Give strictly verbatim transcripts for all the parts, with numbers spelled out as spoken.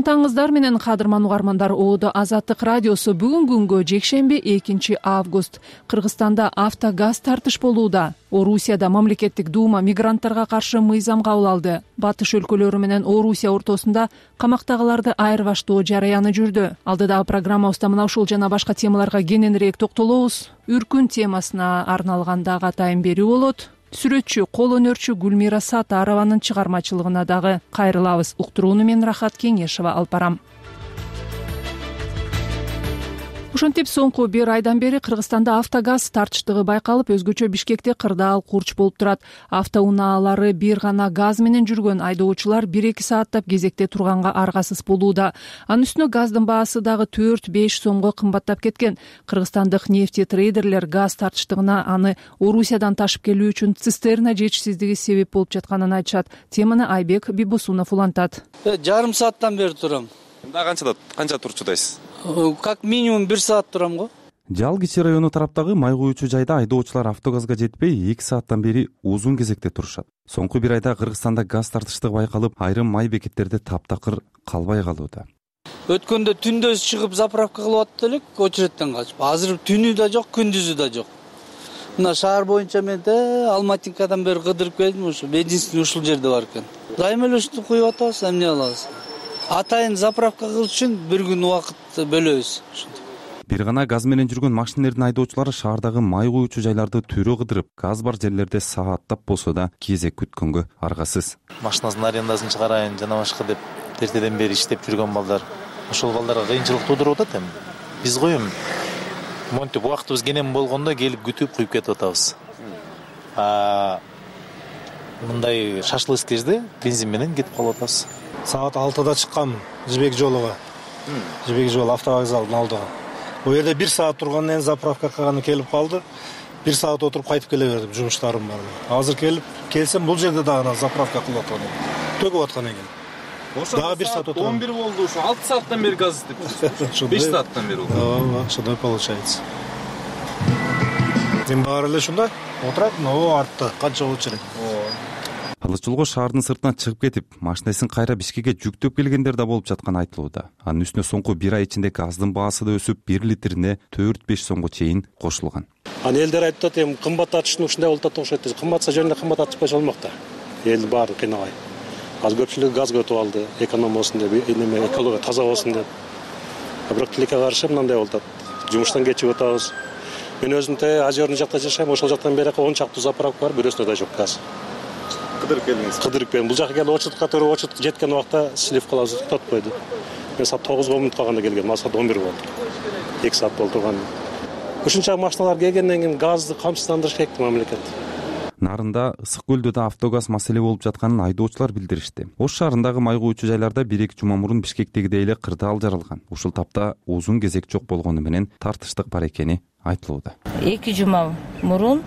таңыңыздар менен кадырман угармандар. Оодо Азаттык радиосу бүгүн күнгө жекшемби экинчи август. Кыргызстанда автогаз тартыш болууда. Орусияда мамлекеттик дума мигранттарга каршы мыйзам кабыл алды. Батыш өлкөлөрү менен Орусия ортосунда камактагыларды айырбаштоо жараяны жүрдү. Алдыдагы программабызда мына ушул жана башка темаларга кененирээк токтолобуз. Үркүн темасына арналган дагы атайын берүү болот. Сүрөтчү, кол өнөрчү Гүлмира Сатарованын чыгармачылыгына дагы кайрылабыз. Уктурууну мен Рахат Кеңешова алып барам. Ошентип соңку бир айдан бери Кыргызстанда автогаз тартыштыгы байкалып, өзгөчө Бишкекте кырдаал курч болуп турат. Автоунаалары бир гана газ менен жүргөн айдоочулар бир-эки сааттап кезекте турганга аргасыз болууда. Анын үстүнө газдын баасы дагы төрт-беш сомго кымбаттап кеткен. Кыргызстандык нефтетрейдерлер газ тартыштыгына аны Орусиядан ташып келүү үчүн цистерна жетишсиздиги себеп болуп жатканын айтышат. Теманы Айбек Бибосунов улантат. Жарым сааттан бери турам. Да канчада канча турчудайсыз? Как минимум бир саат турам го. Жал кичи району тараптагы май куючу жайда айдоочулар автогазга жетпей эки сааттан бери узун кезекте турушат. Соңку бир айда Кыргызстанда газ тартыштыгы байкалып, айрым май бекеттерде таптакыр калбай калууда. Өткөндө түндө чыгып заправка кылып аттык элек, очередтен качып. Азыр түнү да жок, күндүзү да жок. Мына шаар боюнча мен да Алматинкадан бери кыдырып келдим, ушу бензин ушул жерде бар экен. Дайым эле ушуну куюп атабыз, эмне кылабыз? Атайын заправка кылыш үчүн бир күн убакыт бөлөбүз. Бир гана газ менен жүргөн машинелердин айдоочулары шаардагы май куючу жайларды төрө кыдырып, газ бар жерлерде сааттап болсо да кезек күткөнгө аргасыз. Машинасын арендасын чыгарайын жана башка деп эртеден бери иштеп жүргөн балдар, ошол балдарга кыйынчылык туудуруп атат эми. Биз го эми монтип убактыбыз кенен болгондо келип күтүп куюп кетип атабыз. А мындай шашлык кезде бензин менен кетип калып атабыз. Саат алтыда чыккам Жибек жолуга. Жибек жол автовокзалдын алдыга. Бул жерде бир саат тургандан кийин заправка кылганы келип калды. бир саат отуруп кайтып келе бердим, жумуштарым бар. Азыр келип келсем бул жерде дагы заправка кылып аткан экен. Төгүп аткан экен. Дагы бир саат отурам. он бир болду, ушу алты сааттан бери газ издеп. беш сааттан бери болду. Ооба, ошондой получается. Мен баары эле ушундай отурат, но артта канча болчу элек. Алыс жолго шаардын сыртына чыгып кетип, машинесин кайра Бишкекке жүктөп келгендер да болуп жатканы айтылууда. Анын үстүнө соңку бир ай ичинде газдын баасы да өсүп, бир литрине төрт-беш сомго чейин кошулган. Аны элдер айтат, эми кымбаттатышын ушундай болуп атат окшойт. Кымбатса жөнүндө кымбаттатышпай болмок да. Элди баары кыйнабай. Азыр көпчүлүк газга өтүп алды, эконом болсун деп, эме экология таза болсун деп. Бирок тилекке каршы мындай болуп атат. Жумуштан кечип атабыз. Мен өзүм те Азерный жакта жашайм, ошол жактан бери он чакты заправка бар, бирөөсүндө да жок газ. Кыдырып келдиңиз. Кыдырып келдим. Бул жака келип очередке туруп, очеред жеткен убакта слив кылабыз деп токтоп койду. Мен саат тогузга мүнөт калганда келгем, саат он бир болду. эки саат болду турган. Ушунча машиналар келгенден кийин газды камсыздандырыш керек мамлекет. Нарында, Ысык көлдө да автогаз маселе болуп жатканын айдоочулар билдиришти. Ош шаарындагы май куючу жайларда бир-эки жума мурун Бишкектегидей эле кырдаал жаралган. Ушул тапта узун кезек жок болгону менен тартыштык бар экени айтылууда. эки жума мурун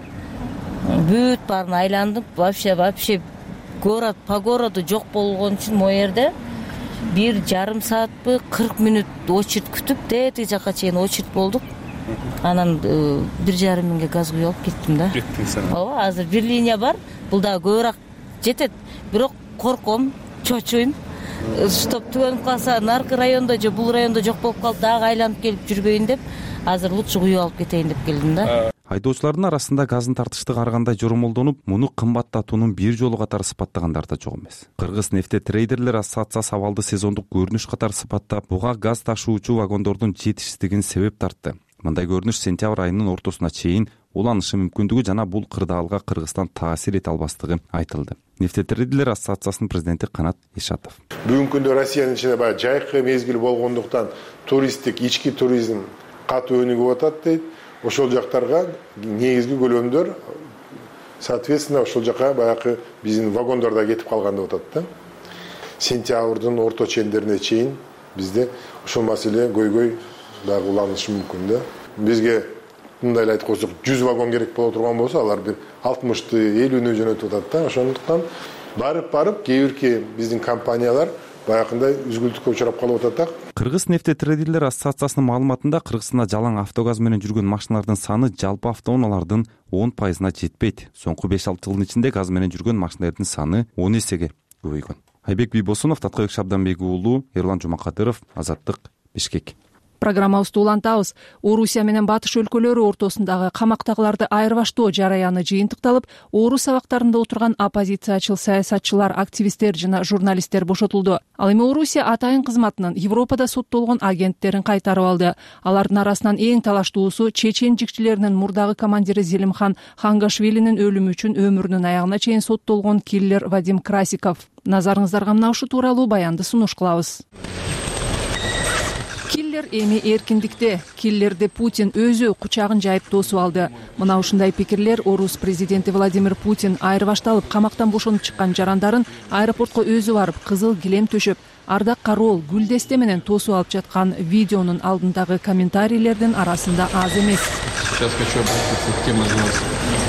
бүт баарын айландым, вообще вообще город по городу жок болгон үчүн могу жерде бир жарым саатпы кырк мүнөт очередь күтүп, тетиги жака чейин очередь болдук. Анан бир жарым миңге газ куюп алып кеттим да. Ооба, азыр бир линия бар, бул дагы көбүрөөк жетет. Бирок корком, чочуйм. Стоп түгөнүп калса, наркы райондо же бул райондо жок болуп калып, дагы айланып келип жүрбөйүн деп, азыр лучше куюп алып кетейин деп келдим да. Айдоочулардын арасында газдын тартыштыгы ар кандай жоромолдонуп, муну кымбаттатуунун бир жолу катары сыпаттагандар да жок эмес. Кыргыз нефтетрейдерлер ассоциациясы абалды сезондук көрүнүш катары сыпаттап, буга газ ташуучу вагондордун жетишсиздигин себеп тартты. Мындай көрүнүш сентябрь айынын ортосуна чейин уланышы мүмкүндүгү жана бул кырдаалга Кыргызстан таасир эте албастыгы айтылды. Нефтетрейдерлер ассоциациясынын президенти Канат Ишатов. Бүгүнкү күндө Россиянын ичинде баягы жайкы мезгил болгондуктан туристтик ички туризм катуу өнүгүп атат дейт. Ошол жактарга негизги көлөмдөр соответственно ошол жака баягы биздин вагондордо кетип калган деп атат да. Сентябрдын орто чендерине чейин бизде ошол маселе көйгөй дагы уланышы мүмкүн да. Бизге мындай эле айтып койсок жүз вагон керек боло турган болсо, алар бир алтымышты элүүнү жөнөтүп атат да. Ошондуктан барып барып кээ бирки биздин компаниялар баягындай үзгүлтүккө учурап калып атат. Кыргыз нефтетрейдерлер ассоциациясынын маалыматында Кыргызстанда жалаң автогаз менен жүргөн машиналардын саны жалпы автоунаалардын он пайызына жетпейт. Соңку беш алты жылдын ичинде газ менен жүргөн машиналардын саны он эсеге көбөйгөн. Айбек Бийбосунов, Таткыбек Шабданбек уулу, Эрлан Жумакадыров, Азаттык, Бишкек. Программабызды улантабыз. Орусия менен Батыш өлкөлөрү ортосундагы камактагыларды айырбаштоо жараяны жыйынтыкталып, орус абактарында отурган оппозициячыл саясатчылар, активисттер жана журналисттер бошотулду. Ал эми Орусия атайын кызматынын Европада соттолгон агенттерин кайтарып алды. Алардын арасынан эң талаштуусу чечен жикчилеринин мурдагы командири Зелимхан Хангашвилинин өлүмү үчүн өмүрүнүн аягына чейин соттолгон киллер Вадим Красиков. Назарыңыздарга мына ушу тууралуу баянды сунуш кылабыз. Киллер эми эркиндикте. Киллерди Путин өзү кучагын жайып тосуп алды. Мына ушундай пикирлер орус президенти Владимир Путин айырбашталып камактан бошонуп чыккан жарандарын аэропортко өзү барып кызыл килем төшөп, ардак кароол гүлдесте менен тосуп алып жаткан видеонун алдындагы комментарийлердин арасында аз эмес. Сейчас хочу обратиться к тем из вас,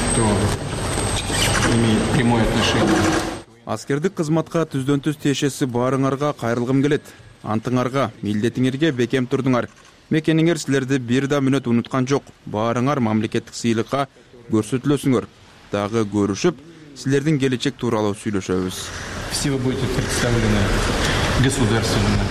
кто имеет прямое отношение. Аскердик кызматка түздөн түз тиешеси баарыңарга кайрылгым келет. Антыңарга, милдетиңерге бекем турдуңар. Мекениңер силерди бир да мүнөт унуткан жок. Баарыңар мамлекеттик сыйлыкка көрсөтүлөсүңөр. Дагы көрүшүп, силердин келечек тууралуу сүйлөшөбүз. Все вы будете представлены государственными.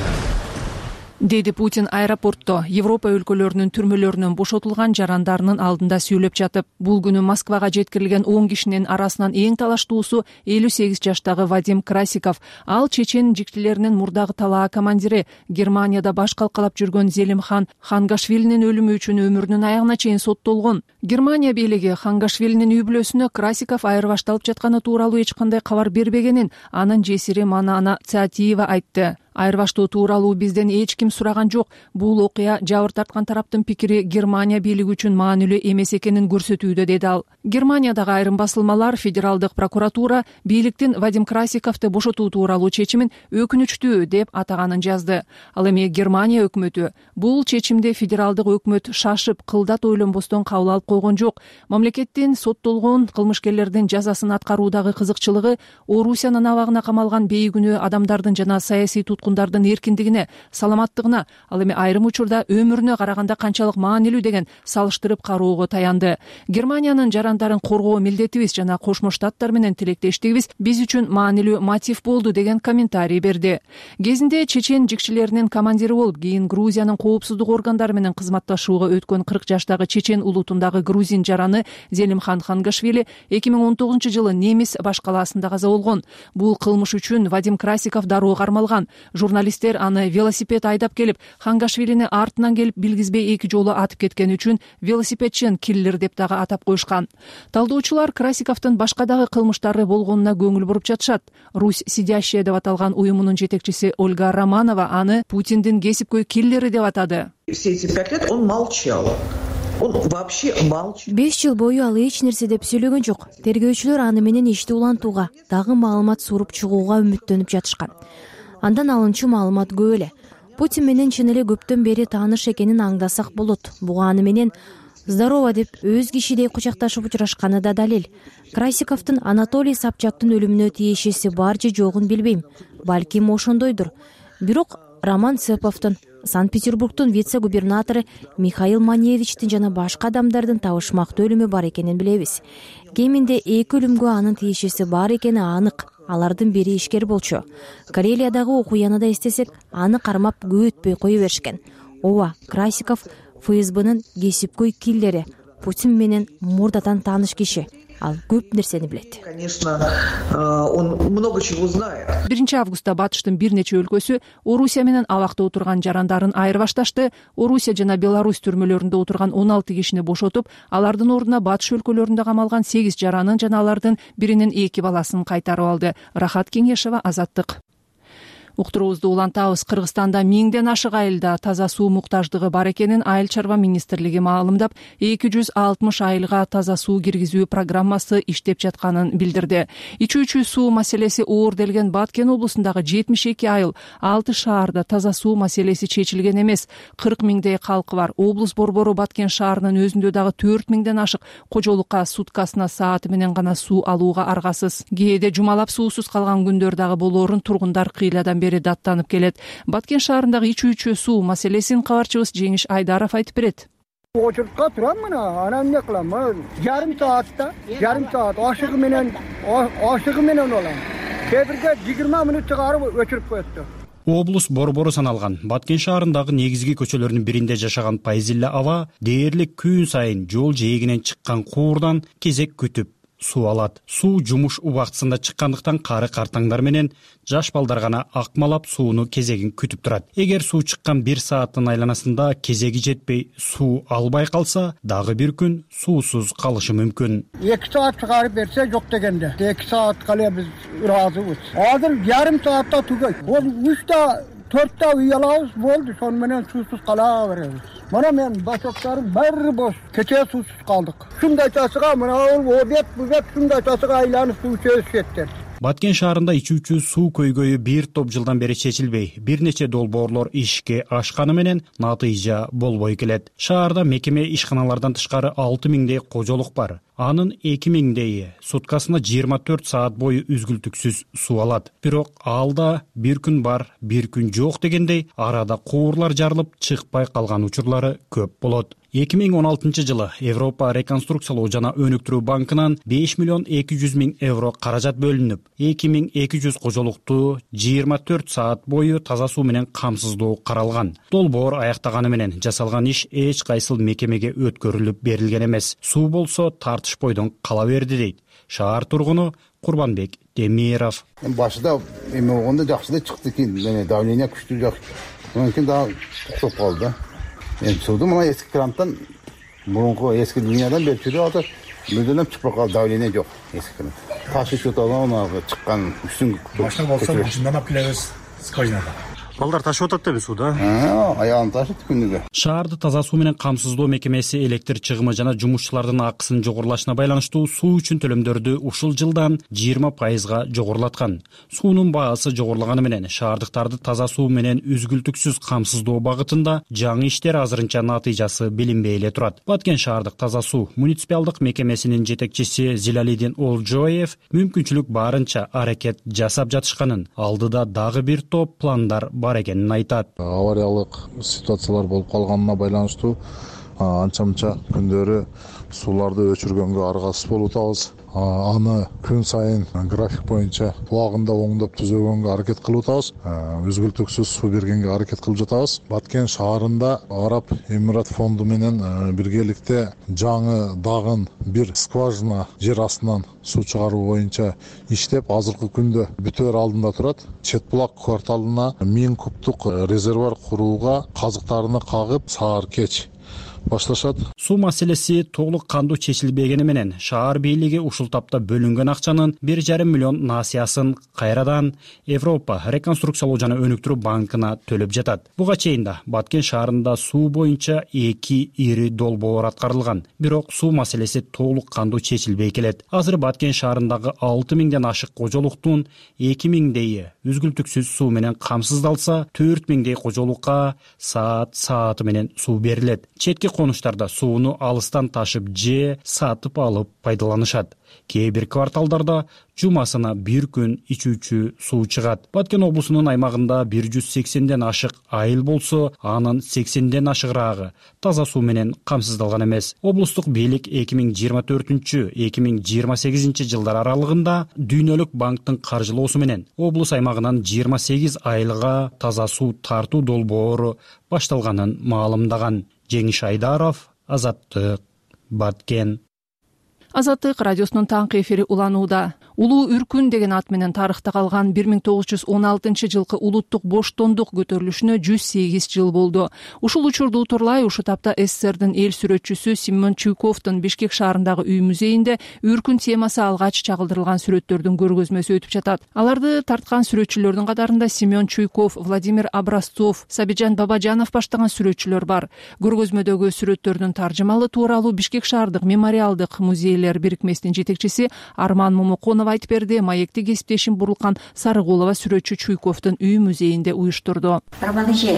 Деди Путин аэропортто Европа өлкөлөрүнүн түрмөлөрүнөн бошотулган жарандарынын алдында сүйлөп жатып. Бул күнү Москвага жеткирилген он кишинин арасынан эң талаштуусу элүү сегиз жаштагы Вадим Красиков. Ал чечен жиктилеринин мурдагы талаа командири, Германияда баш калкалап жүргөн Зелимхан Хангашвилинин өлүмү үчүн өмүрүнүн аягына чейин соттолгон. Германия бийлиги Хангашвилинин үй бүлөсүнө Красиков айырбашталып жатканы тууралуу эч кандай кабар бербегенин анын жесири Манана Цаатиева айтты. Айырбаштоо тууралуу бизден эч ким сураган жок. Бул окуя жабыр тарткан тараптын пикири Германия бийлиги үчүн маанилүү эмес экенин көрсөтүүдө, деди ал. Германиядагы айрым басылмалар федералдык прокуратура бийликтин Вадим Красиковду бошотуу тууралуу чечимин өкүнүчтүү деп атаганын жазды. Ал эми Германия өкмөтү бул чечимди федералдык өкмөт шашып, кылдат ойлонбостон кабыл алып койгон жок. Мамлекеттин соттолгон кылмышкерлердин жазасын аткаруудагы кызыкчылыгы Орусиянын абагына камалган бейгүнөө адамдардын жана саясий туткундардын эркиндигине, саламаттыгына, ал эми айрым учурда өмүрүнө караганда канчалык маанилүү деген салыштырып кароого таянды. Германиянын жарандарын коргоо милдетибиз жана Кошмо Штаттар менен тилектештигибиз биз үчүн маанилүү мотив болду деген комментарий берди. Кезинде чечен жикчилеринин командири болуп, кийин Грузиянын коопсуздук органдары менен кызматташууга өткөн кырк жаштагы чечен улутундагы грузин жараны Зелимхан Хангашвили эки миң он тогузунчу жылы Немис баш калаасында каза болгон. Бул кылмыш үчүн Вадим Красиков дароо кармалган. Журналисттер аны велосипед айдап келип, Хангашвилини артынан келип билгизбей эки жолу атып кеткени үчүн велосипедчен киллер деп дагы атап коюшкан. Талдоочулар Красиковдун башка дагы кылмыштары болгонуна көңүл буруп жатышат. Русь сидящая деп аталган уюмунун жетекчиси Ольга Романова аны Путиндин кесипкөй киллери деп атады. Все эти пять лет он молчал. Он вообще молчит. беш жыл бою ал эч нерсе деп сүйлөгөн жок. Тергөөчүлөр аны менен ишти улантууга, дагы маалымат суруп чыгууга үмүттөнүп жатышкан. Андан алынчу маалымат көп эле. Путин менен чын эле көптөн бери тааныш экенин аңдасак болот. Буга аны менен здорово деп өз кишидей кучакташып учурашканы да далил. Красиковдун Анатолий Собчактын өлүмүнө тиешеси бар же жогун билбейм. Балким ошондойдур. Бирок Роман Цеповдун, Санкт-Петербургдун вице-губернатору Михаил Маневичтин жана башка адамдардын табышмактуу өлүмү бар экенин билебиз. Кеминде эки өлүмгө анын тиешеси бар экени анык. Алардын бири ишкер болчу. Карелиядагы окуяны да эстесек, аны кармап көп өтпөй кое беришкен. Ооба, Красиков ФСБнын кесипкөй киллери, Путин менен мурдадан тааныш киши. Ал көп нерсени билет. Конечно, он много чего знает. биринчи августта Батыштын бир нече өлкөсү Орусия менен абакта отурган жарандарын айырбашташты. Орусия жана Беларусь түрмөлөрүндө отурган он алты кишини бошотуп, алардын ордуна Батыш өлкөлөрүндө камалган сегиз жаранын жана алардын биринин эки баласын кайтарып алды. Рахат Кеңешева, Азаттык. Уктуруубузду улантабыз. Кыргызстанда миңден ашык айылда таза суу муктаждыгы бар экенин Айыл чарба министрлиги маалымдап, эки жүз алтымыш айылга таза суу киргизүү программасы иштеп жатканын билдирди. Ичүүчү суу маселеси оор делген Баткен облусундагы жетимиш эки айыл, алты шаарда таза суу маселеси чечилген эмес. кырк миңдей калкы бар. Облус борбору Баткен шаарынын өзүндө дагы төрт миңден ашык кожолукка суткасына сааты менен гана суу алууга аргасыз. Кээде жумалап суусуз калган күндөр дагы болоорун тургундар кыйладан бери даттанып келет. Баткен шаарындагы ичүүчү суу маселесин кабарчыбыз Жеңиш Айдаров айтып берет. Очуртка турам мына, анан эмне кылам? Жарым саатта, жарым саат ашыгы менен, ашыгы менен алам. кээ бирге жыйырма мүнөт чыгарып өчүрүп коет. Облус борбору саналган Баткен шаарындагы негизги көчөлөрдүн биринде жашаган Пайзилла ава дээрлик күн сайын жол жээгинен чыккан куурдан кезек күтүп суу алат. Суу жумуш убактысында чыккандыктан кары картаңдар менен жаш балдар гана акмалап сууну кезегин күтүп турат. Эгер суу чыккан бир сааттын айланасында кезеги жетпей суу албай калса, дагы бир күн суусуз калышы мүмкүн. эки саат чыгарып берсе жок дегенде, эки саатка эле биз ыраазыбыз. Азыр жарым саатта түгөйт. Бул үчтө төрттө үй алабыз, болду, сону менен суусуз кала беребиз. Мына мен башоктарым баары бош. Кечээ суусуз калдык. Шундай часыга мына обед, бубет шундай часыга айланып суу чөзүп кетти. Баткен шаарында ичүүчү суу көйгөйү бир топ жылдан бери чечилбей, бир нече долбоорлор ишке ашканы менен натыйжа болбой келет. Шаарда мекеме ишканалардан тышкары алты миңдей кожолук бар. Анын эки миңдейи суткасына жыйырма төрт саат бою үзгүлтүксүз суу алат. Бирок алда бир күн бар, бир күн жок дегендей арада куурлар жарылып чыкпай калган учурлары көп болот. эки миң он алтынчы жылы Европа реконструкциялоо жана өнүктүрүү банкынан беш миллион эки жүз миң евро каражат бөлүнүп, эки миң эки жүз кожолукту жыйырма төрт саат бою таза суу менен камсыздоо каралган. Долбоор аяктаганы менен жасалган иш эч кайсыл мекемеге өткөрүлүп берилген эмес. Суу болсо тартышпойдон кала берди дейт шаар тургуну Курбанбек Демиров. Башында эме болгондо жакшы да чыкты экен, эме давление күчтүү жак. Мүмкүн дагы токтоп калды. Эми сууду мына эски кранттан, мурунку эски линиядан берип жүрүп атат. Мүлдем чыкпай калды, давление жок эски кран. Таш үчүп атат, чыккан үчтүн машина болсо башынан алып келебиз скважинада. Балдар ташып атат да суда. Аягын ташыт күнүгө. Шаарды таза суу менен камсыздоо мекемеси электр чыгымы жана жумушчулардын акысынын жогорулашына байланыштуу суу үчүн төлөмдөрдү ушул жылдан жыйырма пайызга жогорулаткан. Суунун баасы жогорулаганы менен шаардыктарды таза суу менен үзгүлтүксүз камсыздоо багытында жаңы иштер азырынча натыйжасы билинбей эле турат. Баткен шаардык таза суу муниципалдык мекемесинин жетекчиси Зилалидин Олжоев мүмкүнчүлүк барынча аракет жасап жатышканын, алдыда дагы бир топ пландар бар экенин айтат. Авариялык ситуациялар болуп калганына байланыштуу анча-мынча күндөрү сууларды өчүргөнгө аргасыз болуп атабыз. Аны күн сайын график боюнча убагында оңдоп түзөгөнгө аракет кылып атабыз. Үзгүлтүксүз суу бергенге аракет кылып жатабыз. Баткен шаарында Араб Эмират фонду менен биргеликте жаңы дагын бир скважина жер астынан суу чыгаруу боюнча иштеп, азыркы күндө бүтөөр алдында турат. Четбулак кварталына миң кубтук резервуар курууга казыктарыны кагып, саар кеч башташат. Суу маселеси толук кандуу чечилбегени менен шаар бийлиги ушул тапта бөлүнгөн акчанын бир жарым миллион насыясын кайрадан Европа реконструкциялоо жана өнүктүрүү банкына төлөп жатат. Буга чейин да Баткен шаарында суу боюнча эки ири долбоор аткарылган, бирок суу маселеси толук кандуу чечилбей келет. Азыр Баткен шаарындагы алты миңден ашык кожолуктун эки миңдейи үзгүлтүксүз суу менен камсыздалса, төрт миңдей кожолукка саат сааты менен суу берилет. Четки конуштарда сууну алыстан ташып же сатып алып пайдаланышат. Кээ бир кварталдарда жумасына бир күн ичүүчү суу чыгат. Баткен облусунун аймагында бир жүз сексенден ашык айыл болсо, анын сексенден ашыгыраагы таза суу менен камсыздалган эмес. Облустук бийлик эки миң жыйырма төртүнчү эки миң жыйырма сегизинчи жылдар аралыгында Дүйнөлүк банктын каржылоосу менен облус аймагынан жыйырма сегиз айылга таза суу тартуу долбоору башталганын маалымдаган. Жеңиш Айдаров, Азаттык, Баткен. Азаттык радиосунун таңкы эфири уланууда. Улуу үркүн деген ат менен тарыхта калган бир миң тогуз жүз он алтынчы жылкы улуттук боштондук көтөрүлүшүнө жүз сегиз жыл болду. Ушул учурду утурлай ушу тапта СССРдин эл сүрөтчүсү Семен Чуйковдун Бишкек шаарындагы үй музейинде үркүн темасы алгач чагылдырылган сүрөттөрдүн көргөзмөсү өтүп жатат. Аларды тарткан сүрөтчүлөрдүн катарында Семен Чуйков, Владимир Образцов, Сабиджан Бабажанов баштаган сүрөтчүлөр бар. Көргөзмөдөгү сүрөттөрдүн таржымалы тууралуу Бишкек шаардык мемориалдык музейлер бирикмесинин жетекчиси Арман Момоконов айтып берди. Маекти кесиптешим Бурлкан Сарыгулова сүрөтчү Чуйковдун үй музейинде уюштурду. Арман эже,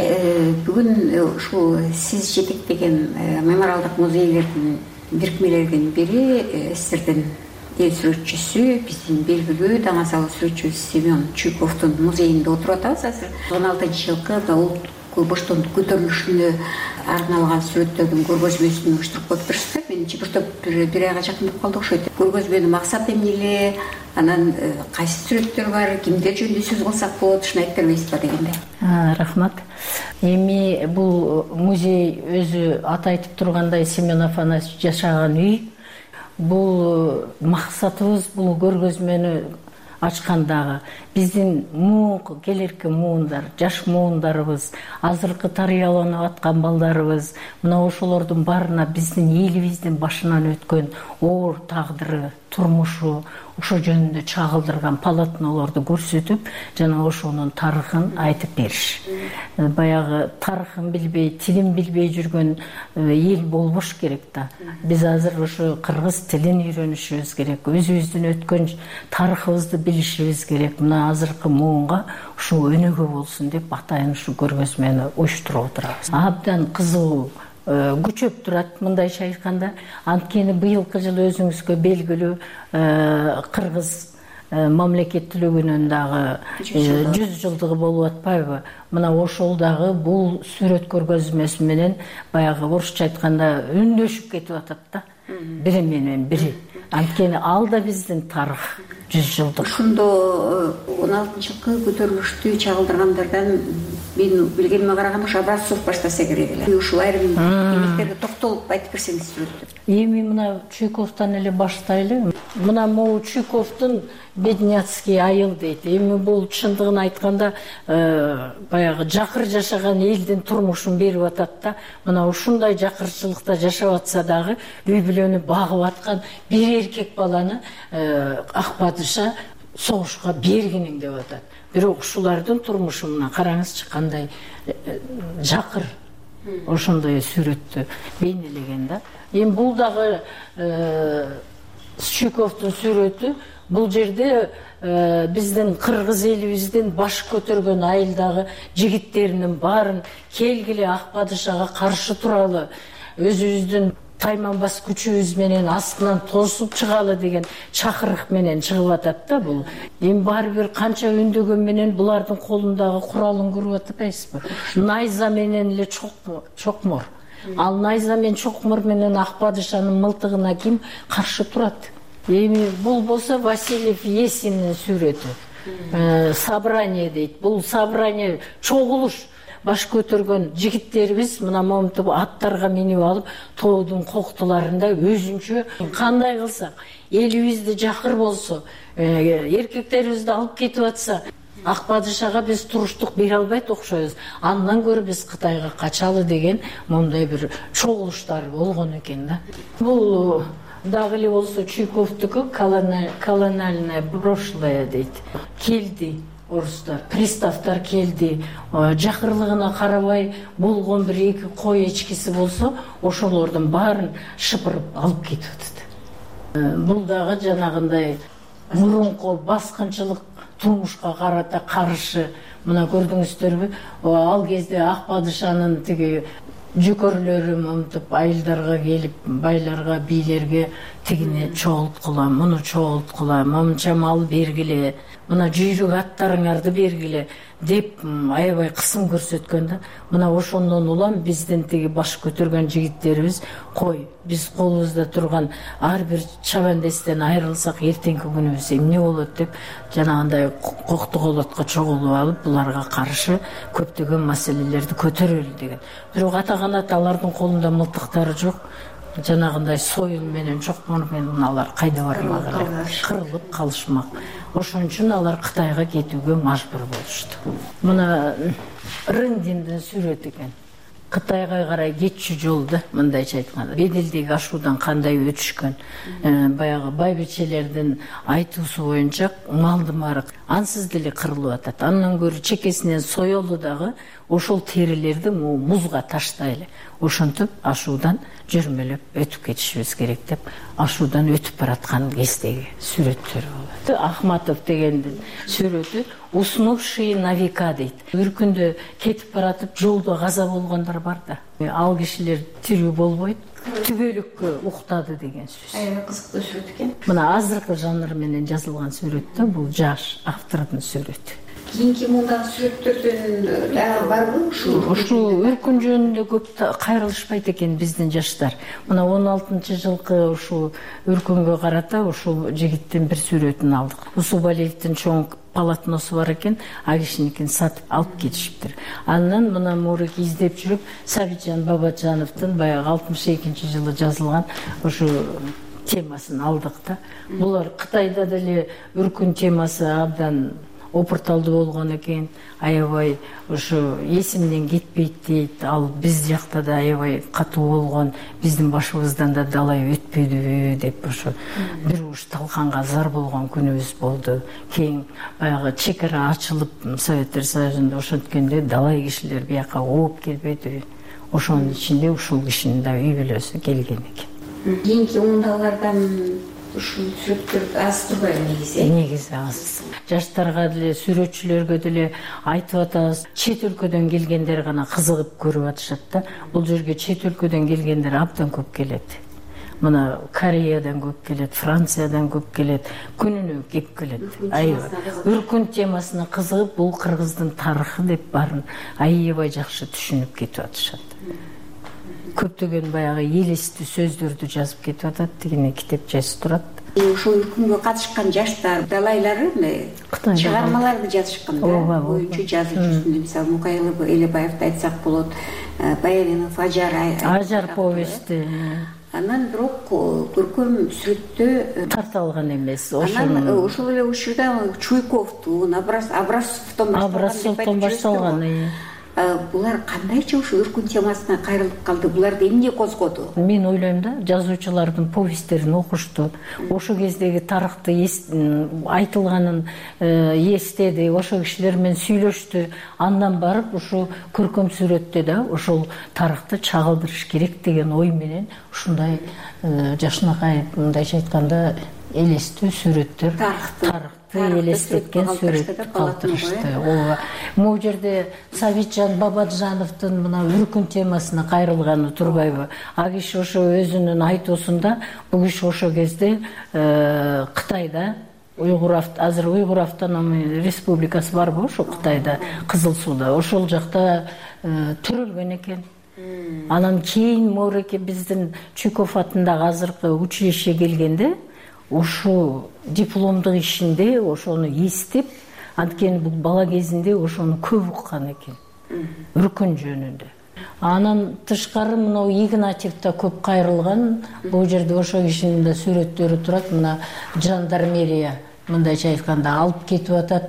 бүгүн ушул сиз жетектеген мемориалдык музейлердин бирикмелеринин бири СССРдин эл сүрөтчүсү, биздин белгилүү даңазал сүрөтчүбүз Семен Чуйковдун музейинде отуруп атабыз. Азыр он алтынчы жылкы улуттук боштондук көтөрүлүшүнө арналган сүрөттөрдүн көргөзмөсүн уюштуруп коюптурсуздар. Менимче бир топ бир айга жакын болуп калды окшойт. Көргөзмөнүн максаты эмне эле, анан кайсы сүрөттөр бар, кимдер жөнүндө сөз кылсак болот, ушуну айтып бербейсизби дегенде. Рахмат. Эми бул музей өзү аты айтып тургандай Семен Афанасьевич жашаган үй. Бул максатыбыз бул көргөзмөнү ачкандагы биздин муун келерки муундар, жаш муундарыбыз, азыркы тарыяланып аткан балдарыбыз, мына ошолордун баарына биздин элибиздин башынан өткөн оор тагдыры, турмушу, ошо жөнүндө чагылдырган полотнолорду көрсөтүп, жана ошонун тарыхын айтып бериш. Баягы тарыхын билбей, тилин билбей жүргөн эл болбош керек да. Биз азыр ошо кыргыз тилин үйрөнүшүбүз керек, өзүбүздүн өткөн тарыхыбызды билишибиз керек. Мына азыркы муунга ушул өнүгүү болсун деп атайын ушу көргөзмөнү уюштуруп отурабыз. Абдан кызыгуу күчөп турат мындайча айтканда. Анткени быйылкы жыл өзүңүзгө белгилүү кыргыз мамлекеттүүлүгүнүн дагы жүз жылдыгы болуп атпайбы? Мына ошол дагы бул сүрөт көргөзмөсү менен баягы орусча айтканда үндөшүп кетип атат да. Бири менен бири. Анткени ал да биздин тарых жүз жылдык. Ошондо он алтынчы жылкы көтөрүлүштү чагылдыргандардан мен билгениме караганда ушу Образцов баштаса керек эле. Ушул айрым эмнектерге токтолуп айтып берсеңиз сүрөттү. Эми мына Чуйковдон эле баштайлы. Мына могу Чуйковдун Бедняцкий айыл дейт. Эми бул чындыгын айтканда баягы жакыр жашаган элдин турмушун берип атат да. Мына ушундай жакырчылыкта жашап атса дагы үй бүлөнү багып аткан бир эркек баланы ак падыша согушка бергинин деп атат. Бирок ушулардын турмушу мына караңызчы кандай жакыр. Ошондой сүрөттү бейнелеген да. Эми бул дагы Чуйковдун сүрөтү. Бул жерде биздин кыргыз элибиздин баш көтөргөн айылдагы жигиттеринин баарын келгиле ак падышага каршы туралы, өзүбүздүн тайманбас күчүбүз менен астынан тосуп чыгалы деген чакырык менен чыгып атат да бул. Эми баары бир канча үндөгөн менен булардын колундагы куралын көрүп атпайсызбы? Найза менен эле чокмор. Ал найза менен чокмор менен ак падышанын мылтыгына ким каршы турат? Эми бул болсо Васильев Есинин сүрөтү. Собрание дейт. Бул собрание чогулуш. Баш көтөргөн жигиттерибиз мына момтуп аттарга минип алып, тоодун коктуларында өзүнчө кандай кылсак, элибизди жакыр болсо, эркектерибизди алып кетип атса, ак падышага биз туруштук бере албайт окшойбуз. Андан көрө биз Кытайга качалы деген момундай бир чогулуштар болгон экен да. Бул дагы эле болсо Чуйковдуку колониальное прошлое дейт. Келди орустар, приставтар келди, жакырлыгына карабай болгон бир эки кой эчкиси болсо, ошолордун баарын шыпырып алып кетип атат. Бул дагы жанагындай мурунку баскынчылык турмушка карата каршы. Мына көрдүңүздөрбү? Ал кезде ак падышанын тиги жүкөрлөрү момтуп айылдарга келип, байларга, бийлерге тигине чогулткула, муну чогулткула, момча мал бергиле, мына жүйрүк аттарыңарды бергиле деп аябай кысым көрсөткөн да. Мына ошондон улам биздин тиги баш көтөргөн жигиттерибиз, кой, биз колубузда турган ар бир чабандестен айрылсак эртеңки күнүбүз эмне болот деп жанагындай коктуголотко чогулуп алып, буларга каршы көптөгөн маселелерди көтөрөлү деген. Бирок атаганат алардын колунда мылтыктары жок. Жанагындай союл менен чокмор менен алар кайда бармак эле, кырылып калышмак. Ошон үчүн алар Кытайга кетүүгө мажбур болушту. Мына Рындиндин сүрөтү экен. Кытайга карай кетчү жолду, мындайча айтканда, беделдеги ашуудан кандай өтүшкөн. Баягы байбичелердин айтуусу боюнча малдын баары ансыз деле кырылып атат. Андан көрө чекесинен соёлу дагы ошол терилерди музга таштайлы. Ошентип ашуудан жүрмөлөп өтүп кетишибиз керек деп, ашуудан өтүп бараткан кездеги сүрөттөр болот. Ахматов дегендин сүрөтү уснувшие на века дейт. Бир күндө кетип баратып жолдо каза болгондор бар да. Ал кишилер тирүү болбойт, түбөлүккө уктады деген сөз. Аябай кызыктуу сүрөт экен. Мына азыркы жанр менен жазылган сүрөттө бул жаш автордун сүрөтү. кийинки мундагы сүрөттөрдөн дагы барбы ушул ушул өркүн жөнүндө көп кайрылышпайт экен биздин жаштар. Мына он алтынчы жылкы ушул өркүнгө карата ушул жигиттин бир сүрөтүн алдык. Усубалиевдин чоң полотносу бар экен, а кишиникин сатып алып кетишиптир. Андан мына мурик издеп жүрүп Сабитжан Бабаджановдун баягы алтымыш экинчи жылы жазылган ушу темасын алдык да. Булар Кытайда деле өркүн темасы абдан опурталдуу болгон экен, аябай ушу эсимден кетпейт дейт. Ал биз жакта да аябай катуу болгон, биздин башыбыздан да далай өтпөдүбү деп ушу бир уш талканга зар болгон күнүбүз болду. Кийин баягы чек ара ачылып Советтер Союзунда ошенткенде далай кишилер бияка ооп келбедиби? Ошонун ичинде ушул кишинин да үй бүлөсү келген экен. Кийинки ундагылардан ушул сүрөттөр аз турбайбы негизи? Негизи аз. Жаштарга деле, сүрөтчүлөргө деле айтып атабыз, чет өлкөдөн келгендер гана кызыгып көрүп атышат да. Бул жерге чет өлкөдөн келгендер абдан көп келет. Мына Кореядан көп келет, Франциядан көп келет, күнүнө кеп келет. Аябай өркүн темасына кызыгып, бул кыргыздын тарыхы деп барын аябай жакшы түшүнүп кетип атышат. Көптөгөн баягы элестүү сөздөрдү жазып кетип атат, дегене китеп жазып турат. Ошол өркүнгө катышкан жаштар, далайлары чыгармаларды жазышкан да. Боюнчу жазып жүрсүндө, мисалы Мукаил Элебаевди айтсак болот, Баянинов Ажар Ажар повести. Анан бирок көркөм сүрөттө тарта алган эмес. Анан ошол эле учурда Чуйковдун, Абрасовдон башталган. Булар кандайча ушу өркүн темасына кайрылып калды? Буларды эмне козгоду? Мен ойлойм да, жазуучулардын повесттерин окушту. Ошол кездеги тарыхты айтылганын эстеди, ошол кишилер менен сүйлөштү. Андан барып ушу көркөм сүрөттө да ошол тарыхты чагылдырыш керек деген ой менен ушундай жашынакай мындайча айтканда элестүү сүрөттөр, тарыхты элестеткен сүрөт калтырышты. Ооба. Могу жерде Сабитжан Бабаджановдун мына өркүн темасына кайрылганы турбайбы? А киши ошо өзүнүн айтуусунда бул киши ошол кезде Кытайда Уйгур азыр Уйгур автономий республикасы барбы ошо Кытайда, Кызыл Сууда. Ошол жакта төрөлгөн экен. Анан кийин мореке биздин Чуйков атындагы азыркы училище келгенде ошо дипломдук ишинде ошону эстеп, анткени бул бала кезинде ошону көп уккан экен. Өркүн жөнүндө. Анан тышкары мына Игнатьев да көп кайрылган. Бул жерде ошо кишинин да сүрөттөрү турат. Мына жандармерия мындайча айтканда алып кетип атат.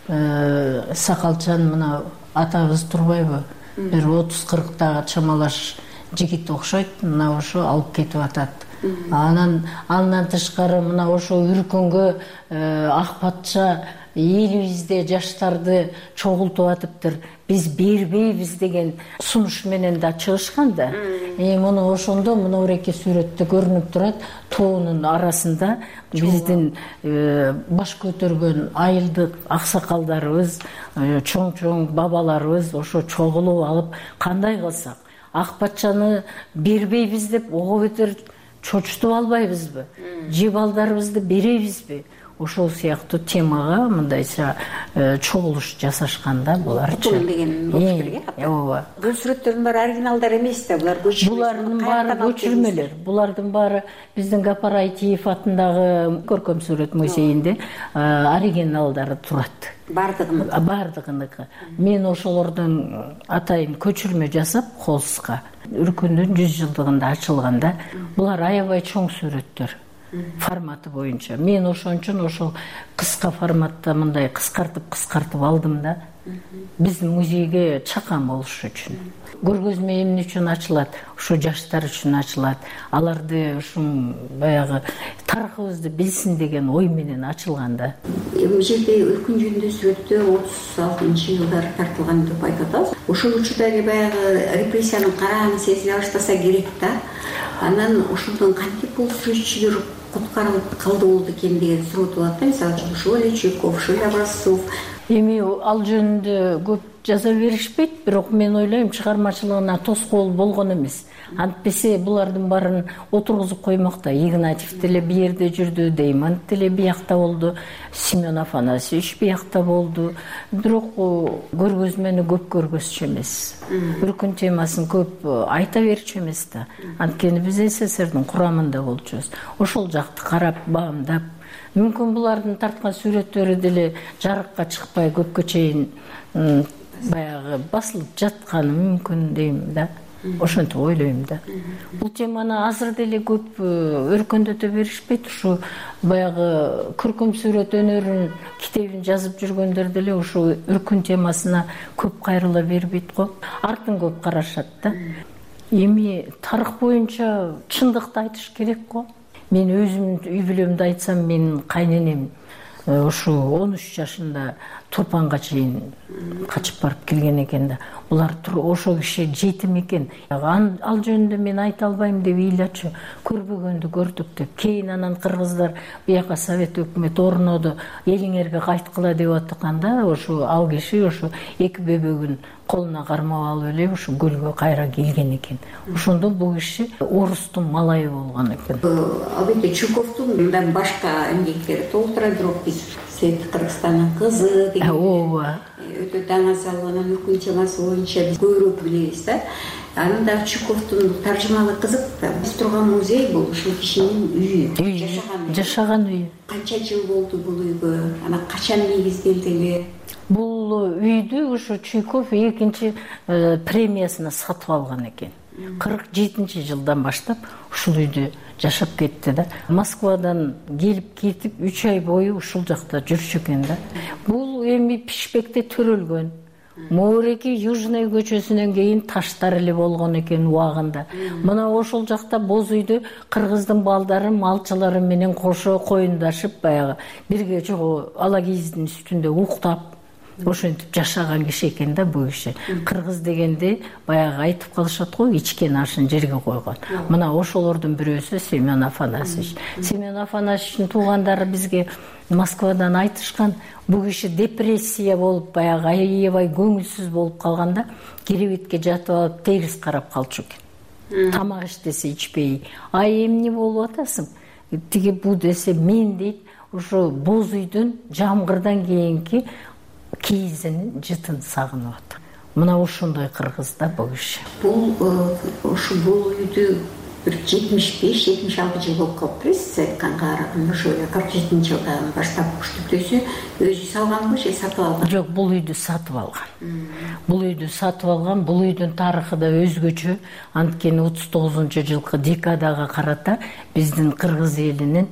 Сакалчан мына атабыз турбайбы? Бир отуз кырктагы чамалаш жигит окшойт. Мына ошо алып кетип атат. Анан андан тышкары мына ошо өркүнгө ак патша элибизде жаштарды чогултуп атыптыр. Биз бербейбиз деген сунуш менен да чыгышкан да. Эми муну ошондо мына уреке сүрөттө көрүнүп турат. Тоонун арасында биздин баш көтөргөн айылдык аксакалдарыбыз, чоң-чоң бабаларыбыз ошо чогулуп алып кандай кылсак ак патчаны бербейбиз деп ого бетер чочтуп албайбызбы? Же балдарыбызды беребизби? Ошол сыяктуу темага мындайча чогулуш жасашканда буларчы. Деген болчу. Ооба. Бул сүрөттөрдүн баары оригиналдар эмес да, булар көчүрмө. Булардын баары көчүрмөлөр. Булардын баары биздин Гапар Айтиев атындагы көркөм сүрөт музейинде оригиналдары турат. Бардыгыныкы. Бардыгыныкы. Мен ошолордун атайын көчүрмө жасап Холска өркүндүн жүз жылдыгында ачылганда булар аябай чоң сүрөттөр. Форматы боюнча. Мен ошон үчүн ошол кыска форматта мындай кыскартып-кыскартып алдым да. Биздин музейге чакан болуш үчүн. Көргөзмө эмне үчүн ачылат? Ошо жаштар үчүн ачылат. Аларды ушун баягы тарыхыбызды билсин деген ой менен ачылган да. Бул жерде өркүн жөнүндө сүрөттөр отуз алтынчы жылдары тартылган деп айтып атабыз. Ошол учурда эле баягы репрессиянын карааңы сезиле баштаса керек да. Анан ошондон кантип бул сүрөтчүлөр куткарылып калды болду экен деген суроо туулат да. Мисалы үчүн ошол эле Чуйков, ошол эле Абрасов, эми ал жөнүндө көп жаза беришпейт, бирок мен ойлойм чыгармачылыгына тоскоол болгон эмес. Антпесе булардын баарын отургузуп коймок да. Игнатьев деле бу жерде жүрдү, Деймон деле биякта болду, Семен Афанасьевич биякта болду. Бирок көргөзмөнү көп көргөзчү эмес. Үркүн темасын көп айта берчү эмес да. Анткени биз СССРдин курамында болчубуз. Ошол жакты карап, баамдап, мүмкүн булардын тарткан сүрөттөрү деле жарыкка чыкпай көпкө чейин баягы басылып жатканы мүмкүн дейм да. Ошентип ойлойм да. Бул теманы азыр деле көп өркөндөтө беришпейт. Ушу баягы көркөм сүрөт өнөрүнүн китебин жазып жүргөндөр деле ушу үркүн темасына көп кайрыла бербейт го. Артын көп карашат да. Эми тарых боюнча чындыкты айтыш керек го. Мен өзүмдүн үй бүлөмдү айтсам, менин кайненем ушу он үч жашында Турпанга чейин качып барып келген экен да. Булар ошо киши жетим экен. Ал жөнүндө мен айта албайм деп ыйлачу. Көрбөгөндү көрдүк деп. Кийин анан кыргыздар бияка совет өкмөтү орноду, элиңерге кайткыла деп атканда, ошо ал киши ошо эки бөбөгүн колуна кармап алып эле ушу көлгө кайра келген экен. Ошондо бул киши орустун малайы болгон экен. Албетте Чуковдун мындан башка эмгектери толтура бирок биз Свет Кыргызстандын кызы деген өтө даңазалган үркүн темасы боюнча биз көбүрөөк билебиз да. Анын да Чуковдун таржымалы кызык да. Биз турган музей бул ушул кишинин үйү, жашаган жашаган үйү. Канча жыл болду бул үйгө? Анан качан негизделди эле? Бул үйдү ушу Чуйков экинчи премиясына сатып алган экен. кырк жетинчи жылдан баштап ушул үйдө жашап кетти да. Москвадан келип кетип үч ай бою ушул жакта жүрчү экен да. Бул эми Пишпекте төрөлгөн. Моореки Южный көчөсүнөн кийин таштар эле болгон экен убагында. Мына ошол жакта боз үйдө кыргыздын балдары, малчылары менен кошо коюндашып, баягы бирге жого ала кийиздин үстүндө уктап, ошентип жашаган киши экен да бул киши. Кыргыз дегенде баягы айтып калышат го, ичкен ашын жерге койгон. Мына ошолордун бирөөсү Семен Афанасьевич. Семен Афанасьевичтин туугандары бизге Москвадан айтышкан, бул киши депрессия болуп, баягы аябай көңүлсүз болуп калганда, керебетке жатып алып терис карап калчу экен. Тамак иштесе ичпей, ай эмне болуп атасың? Тиги бу десе, мен дейт, ошо боз үйдүн жамгырдан кийинки кийизинин жытын сагынып атат. Мына ошондой кыргыз да бул киши. Бул ушу бул үйдү бир жетимиш беш жетимиш алты жыл болуп калыптыр. Каңгаараган ошо кырк жетинчи жылдан баштап уштүктөсү өзү салганбы же сатып алган? Жок, бул үйдү сатып алган. Бул үйдү сатып алган. Бул үйдүн тарыхы да өзгөчө. Анткени отуз тогузунчу жылкы декадага карата биздин кыргыз элинин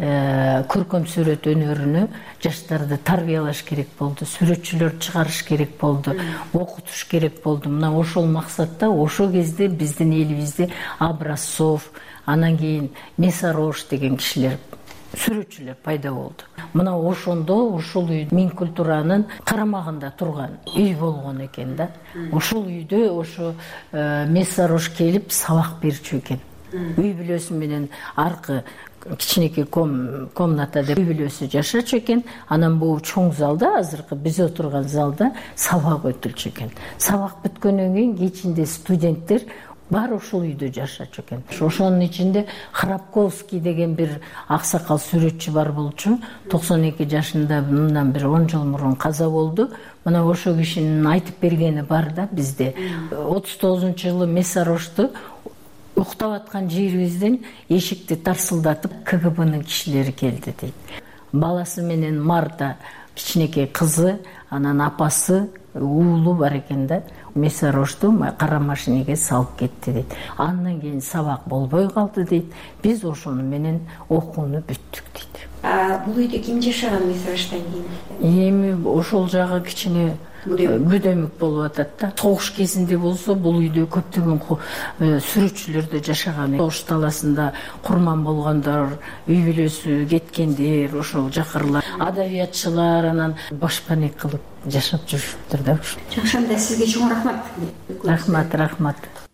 көркөм сүрөт өнөрүнө жаштарды тарбиялаш керек болду, сүрөтчүлөр чыгарыш керек болду, окутуш керек болду. Мына ошол максатта ошол кезде биздин элибизде Образцов, анан кийин Месарош деген кишилер, сүрөтчүлөр пайда болду. Мына ошондо ушул үй Минкультуранын карамагында турган үй болгон экен да. Ушул үйдө ошо Месарош келип сабак берчү экен. Үй бүлөсү менен аркы кичинекей комнатада үй бүлөсү жашачу экен. Анан бул чоң залда, азыркы биз отурган залда сабак өтүлчү экен. Сабак бүткөндөн кийин кечинде студенттер бар ушул үйдө жашачу экен. Ошонун ичинде Храпковский деген бир аксакал сүрөтчү бар болчу. токсон эки жашында, мындан бир он жыл мурун каза болду. Мына ошол кишинин айтып бергени бар да бизде. отуз тогузунчу жылы Месарошту уктап аткан жерибизден эшикти тарсылдатып КГБнын кишилери келди дейт. Баласы менен Марта, кичинекей кызы, анан апасы, уулу бар экен да. Месарошту кара машинеге салып кетти дейт. Андан кийин сабак болбой калды дейт. Биз ошону менен окууну бүттүк дейт. А бул үйдө ким жашаган Месароштон кийин? Эми ошол жагы кичине бүдөмүк болуп атат да. Согуш кезинде болсо бул үйдө көптөгөн сүрөтчүлөр да жашаган. Согуш таласында курман болгондор, үй бүлөсү кеткендер, ошол жакырлар, адабиятчылар анан башпаник кылып жашап жүрүптүр да. Жакшы, анда сизге чоң рахмат. Рахмат, рахмат.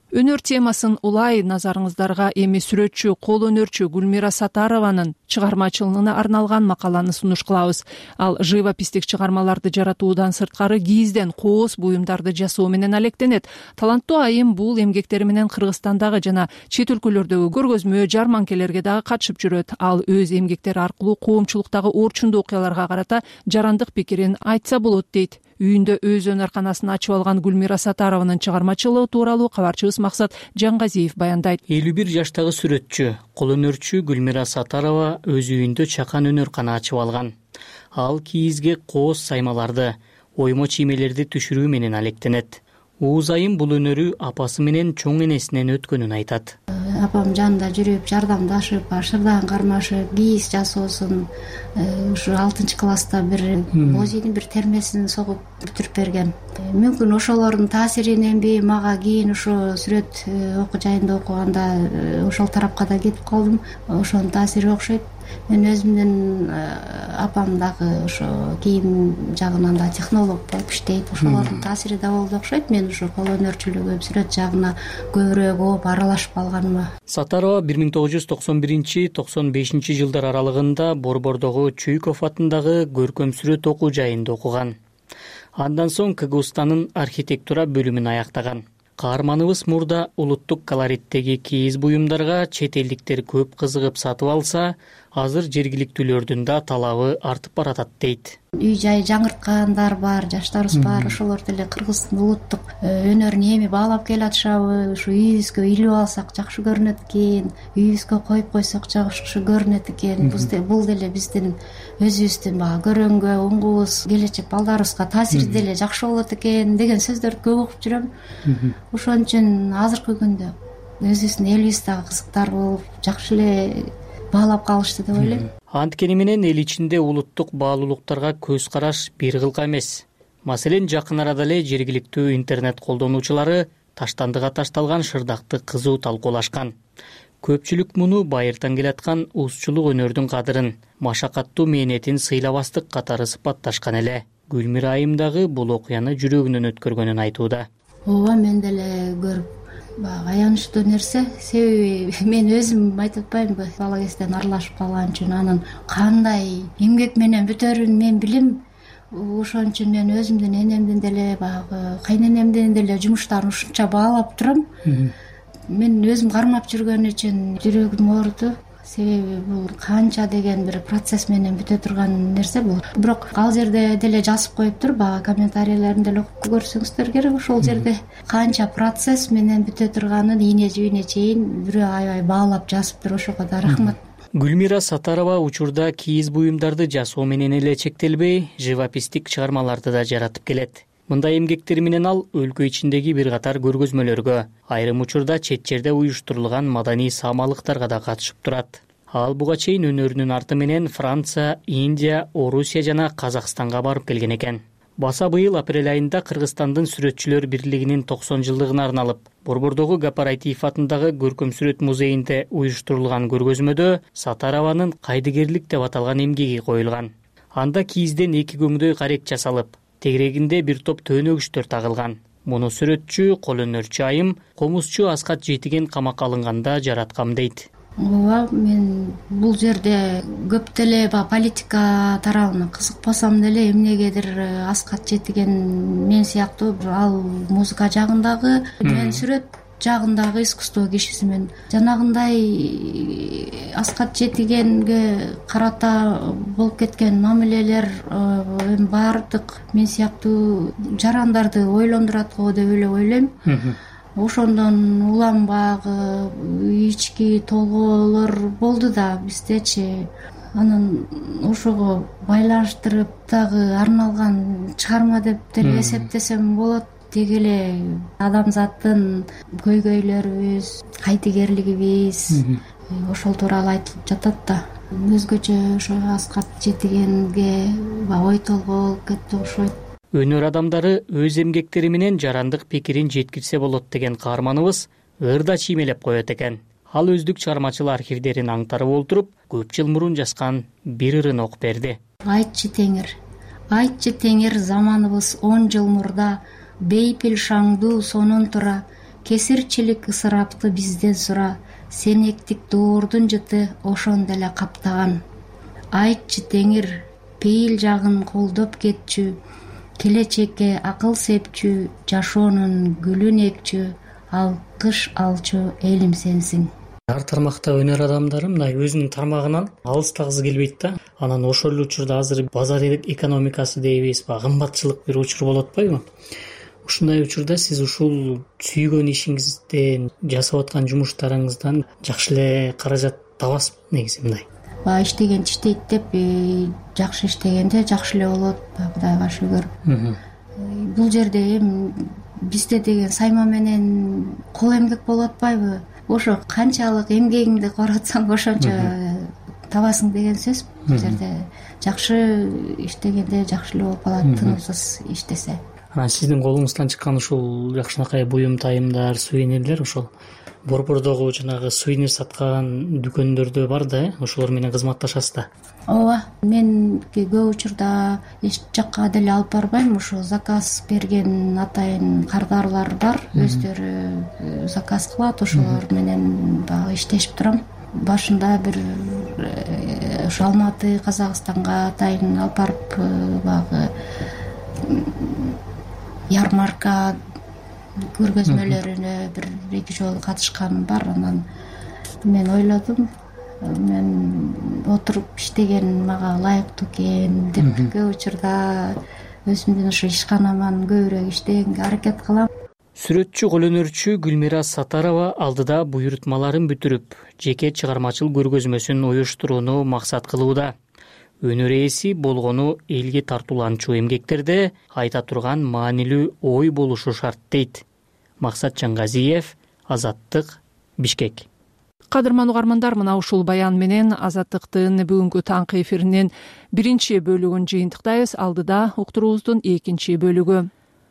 Өнөр темасын улай назарыңыздарга эми сүрөтчү, кол өнөрчү Гүлмира Сатарованын чыгармачылыгына арналган макаланы сунуш кылабыз. Ал живописдик чыгармаларды жаратуудан сырткары кийизден кооз буюмдарды жасоо менен алектенет. Таланттуу айым бул эмгектери менен Кыргызстандагы жана чет өлкөлөрдөгү көргөзмө, жарманкелерге дагы катышып жүрөт. Ал өз эмгектери аркылуу коомчулуктагы орчундуу окуяларга карата жарандык пикирин айтса болот дейт. Үйүндө өз өнөрканасын ачып алган Гүлмира Сатарованын чыгармачылыгы тууралуу кабарчыбыз Максат Жангазиев баяндайт. элүү бир жаштагы сүрөтчү, кол өнөрчү Гүлмира Сатарова өз үйүндө чакан өнөркана ачып алган. Ал кийизге кооз саймаларды, оймо чиймелерди түшүрүү менен алектенет. Ууз айым бул өнөрү апасы менен чоң энесинен өткөнүн айтат. Апам жанында жүрүп, жардамдашып, шырдан кармашып, кийиз жасоосун ушу алтынчы класста бир музейдин бир термесин согуп бүтүрүп берген. Мүмкүн ошолордун таасириненби мага кийин ошо сүрөт окуу жайында окуганда ошол тарапка да кетип калдым. Ошонун таасири окшойт. Мен өзүмдүн апам дагы ошо кийим жагынан да технолог болуп иштейт. Ошолордун таасири да болду окшойт. Мен ошо кол өнөрчүлүгү, сүрөт жагына көбүрөөк ооп аралашып калганыма. Сатарова бир миң тогуз жүз токсон биринчи — токсон бешинчи жылдар аралыгында Борбордогу Чуйков атындагы көркөм сүрөт окуу жайында окуган. Андан соң Кыгызстандын архитектура бөлүмүн аяктаган. Каарманыбыз мурда улуттук колориттеги кийиз буюмдарга чет элдиктер көп кызыгып сатып алса, азыр жергиликтүүлөрдүн да талабы артып баратат дейт. Үй жай жаңырткандар бар, жаштарыбыз бар, ошолор деле Кыргыздын улуттук өнөрүн эми баалап келатышабы, ушу үйүбүзгө илип алсак жакшы көрүнөт экен, үйүбүзгө коюп койсок жакшы көрүнөт экен. Бул деле биздин өзүбүздүн баягы көрөнгө, уңгубуз, келечек балдарыбызга таасири деле жакшы болот экен деген сөздөрдү көп угуп жүрөм. Ошон үчүн азыркы күндө өзүбүздүн элибиз дагы кызыктар болуп, жакшы эле баалап калышты деп ойлойм. Анткени менен эл ичинде улуттук баалуулуктарга көз караш бир кылка эмес. Маселен, жакын арада эле жергиликтүү интернет колдонуучулары таштандыга ташталган шырдакты кызуу талкуулашкан. Көпчүлүк муну байыртан келаткан узчулук өнөрдүн кадырын, машакаттуу мээнетин сыйлабастык катары сыпатташкан эле. Гүлмира айым дагы бул окуяны жүрөгүнөн өткөргөнүн айтууда. Ооба, мен деле көрүп аянычтуу нерсе. Себеби мен өзүм айтып атпаймынбы, бала кезден аралашып калган үчүн анын кандай эмгек менен бүтөрүн мен билем. Ошон үчүн мен өзүмдүн энемдин деле, баягы кайненемдин деле жумуштарын ушунча баалап турам. Мен өзүм кармап жүргөн үчүн жүрөгүм ооруду. Себеби бул канча деген бир процесс менен бүтө турган нерсе бул. Бирок ал жерде деле жазып коюптур, баягы комментарийлерин деле окуп көрсөңүздөр керек. Ошол жерде канча процесс менен бүтө турганын ийне жибине чейин бирөө аябай баалап жазыптыр. Ошого да рахмат. Гүлмира Сатарова учурда кийиз буюмдарды жасоо менен эле чектелбей, живописдик чыгармаларды да жаратып келет. Мындай эмгектери менен ал өлкө ичиндеги бир катар көргөзмөлөргө, айрым учурда чет жерде уюштурулган маданий саамалыктарга да катышып турат. Ал буга чейин өнөрүнүн арты менен Франция, Индия, Орусия жана Казакстанга барып келген экен. Баса быйыл апрель айында Кыргызстандын сүрөтчүлөр бирлигинин токсон жылдыгына арналып, Борбордогу Гапарайтиев атындагы көркөм сүрөт музейинде уюштурулган көргөзмөдө Сатарованын кайдыгерлик деп аталган эмгеги коюлган. Анда кийизден эки көңдөй карек жасалып, тегерегинде бир топ төөнөгүчтөр тагылган. Муну сүрөтчү, кол өнөрчү айым комузчу Аскат Жетиген камакка алынганда жараткам дейт. Ооба, мен бул жерде көп деле политика тарабына кызыкпасам деле эмнегедир Аскат Жетиген мен сыяктуу ал музыка жагындагы, мен сүрөт жагындагы искусство кишисимин. Жанагындай Аскат Жетигенге карата болуп кеткен мамилелер баардык мен сыяктуу жарандарды ойлондурат го деп эле ойлойм. Ошондон улам баягы ички толгоолор болду да биздечи. Анан ошого байланыштырып дагы арналган чыгарма деп деле эсептесем болот. Деги эле адамзаттын көйгөйлөрүбүз, кайдыгерлигибиз ошол тууралуу айтылып жатат да. Өзгөчө ошо Аскат Жетигенге ой толгоо болуп кетти окшойт. Өнөр адамдары өз эмгектери менен жарандык пикирин жеткирсе болот деген каарманыбыз ырда чиймелеп коет экен. Ал өздүк чыгармачыл архивдерин аңтарып олтуруп, көп жыл мурун жазган бир ырын окуп берди. Айтчы теңир, айтчы теңир, заманыбыз он жыл мурда, бейпил шаңдуу сонун тура, кесирчилик ысырапты бизден сура, сенектик доордун жыты ошондо эле каптаган. Айтчы теңир, пейил жагын колдоп кетчү, келечекке акыл сепчү, жашоонун гүлүн экчү, ал кыш алчу элим сенсиң. Ар тармакта өнөр адамдары мындай өзүнүн тармагынан алыстагысы келбейт да. Анан ошол эле учурда азыр базар экономикасы дейбиз, баягы кымбатчылык бир учур болуп атпайбы? Ушундай учурда сиз ушул сүйгөн ишиңизден, жасап аткан жумуштарыңыздан жакшы эле каражат табасызбы негизи мындай? Баягы иштеген иштейт деп, жакшы иштегенде жакшы эле болот, Кудайга шүгүр. Бул жерде эми бизде деген сайма менен кол эмгек болуп атпайбы? Ошо канчалык эмгегиңди коротсоң ошончо табасың деген сөз. Бул жерде жакшы иштегенде жакшы эле болуп калат, тынымсыз иштесе. Анан сиздин колуңуздан чыккан ушул жакшынакай буюм тайымдар, сувенирлер ошол борбордогу жанагы сувенир саткан дүкөндөрдө бар да, ошолор менен кызматташасыз да. Ооба, мен көп учурда эч жакка деле алып барбайм, ошо заказ берген атайын кардарлар бар, өздөрү заказ кылат, ошолор менен баягы иштешип турам. Башында бир ошо Алматы, Казакстанга атайын алып барып, баягы ярмарка көргөзмөлөрүнө бир эки жолу катышканым бар. Анан мен ойлодум, мен отуруп иштеген мага ылайыктуу экен деп, көп учурда өзүмдүн ошо ишканаман көбүрөөк иштегенге аракет кылам. Сүрөтчү, колөнөрчү Гүлмира Сатарова алдыда буйрутмаларын бүтүрүп, жеке чыгармачыл көргөзмөсүн уюштурууну максат кылууда. Өнөр ээси болгону элге тартууланчу эмгектерде айта турган маанилүү ой болушу шарт дейт. Максат Жаңгазиев, Азаттык, Бишкек. Кадырман угармандар, мына ушул баян менен Азаттыктын бүгүнкү таңкы эфиринин биринчи бөлүгүн жыйынтыктайбыз. Алдыда уктуруубуздун экинчи бөлүгү.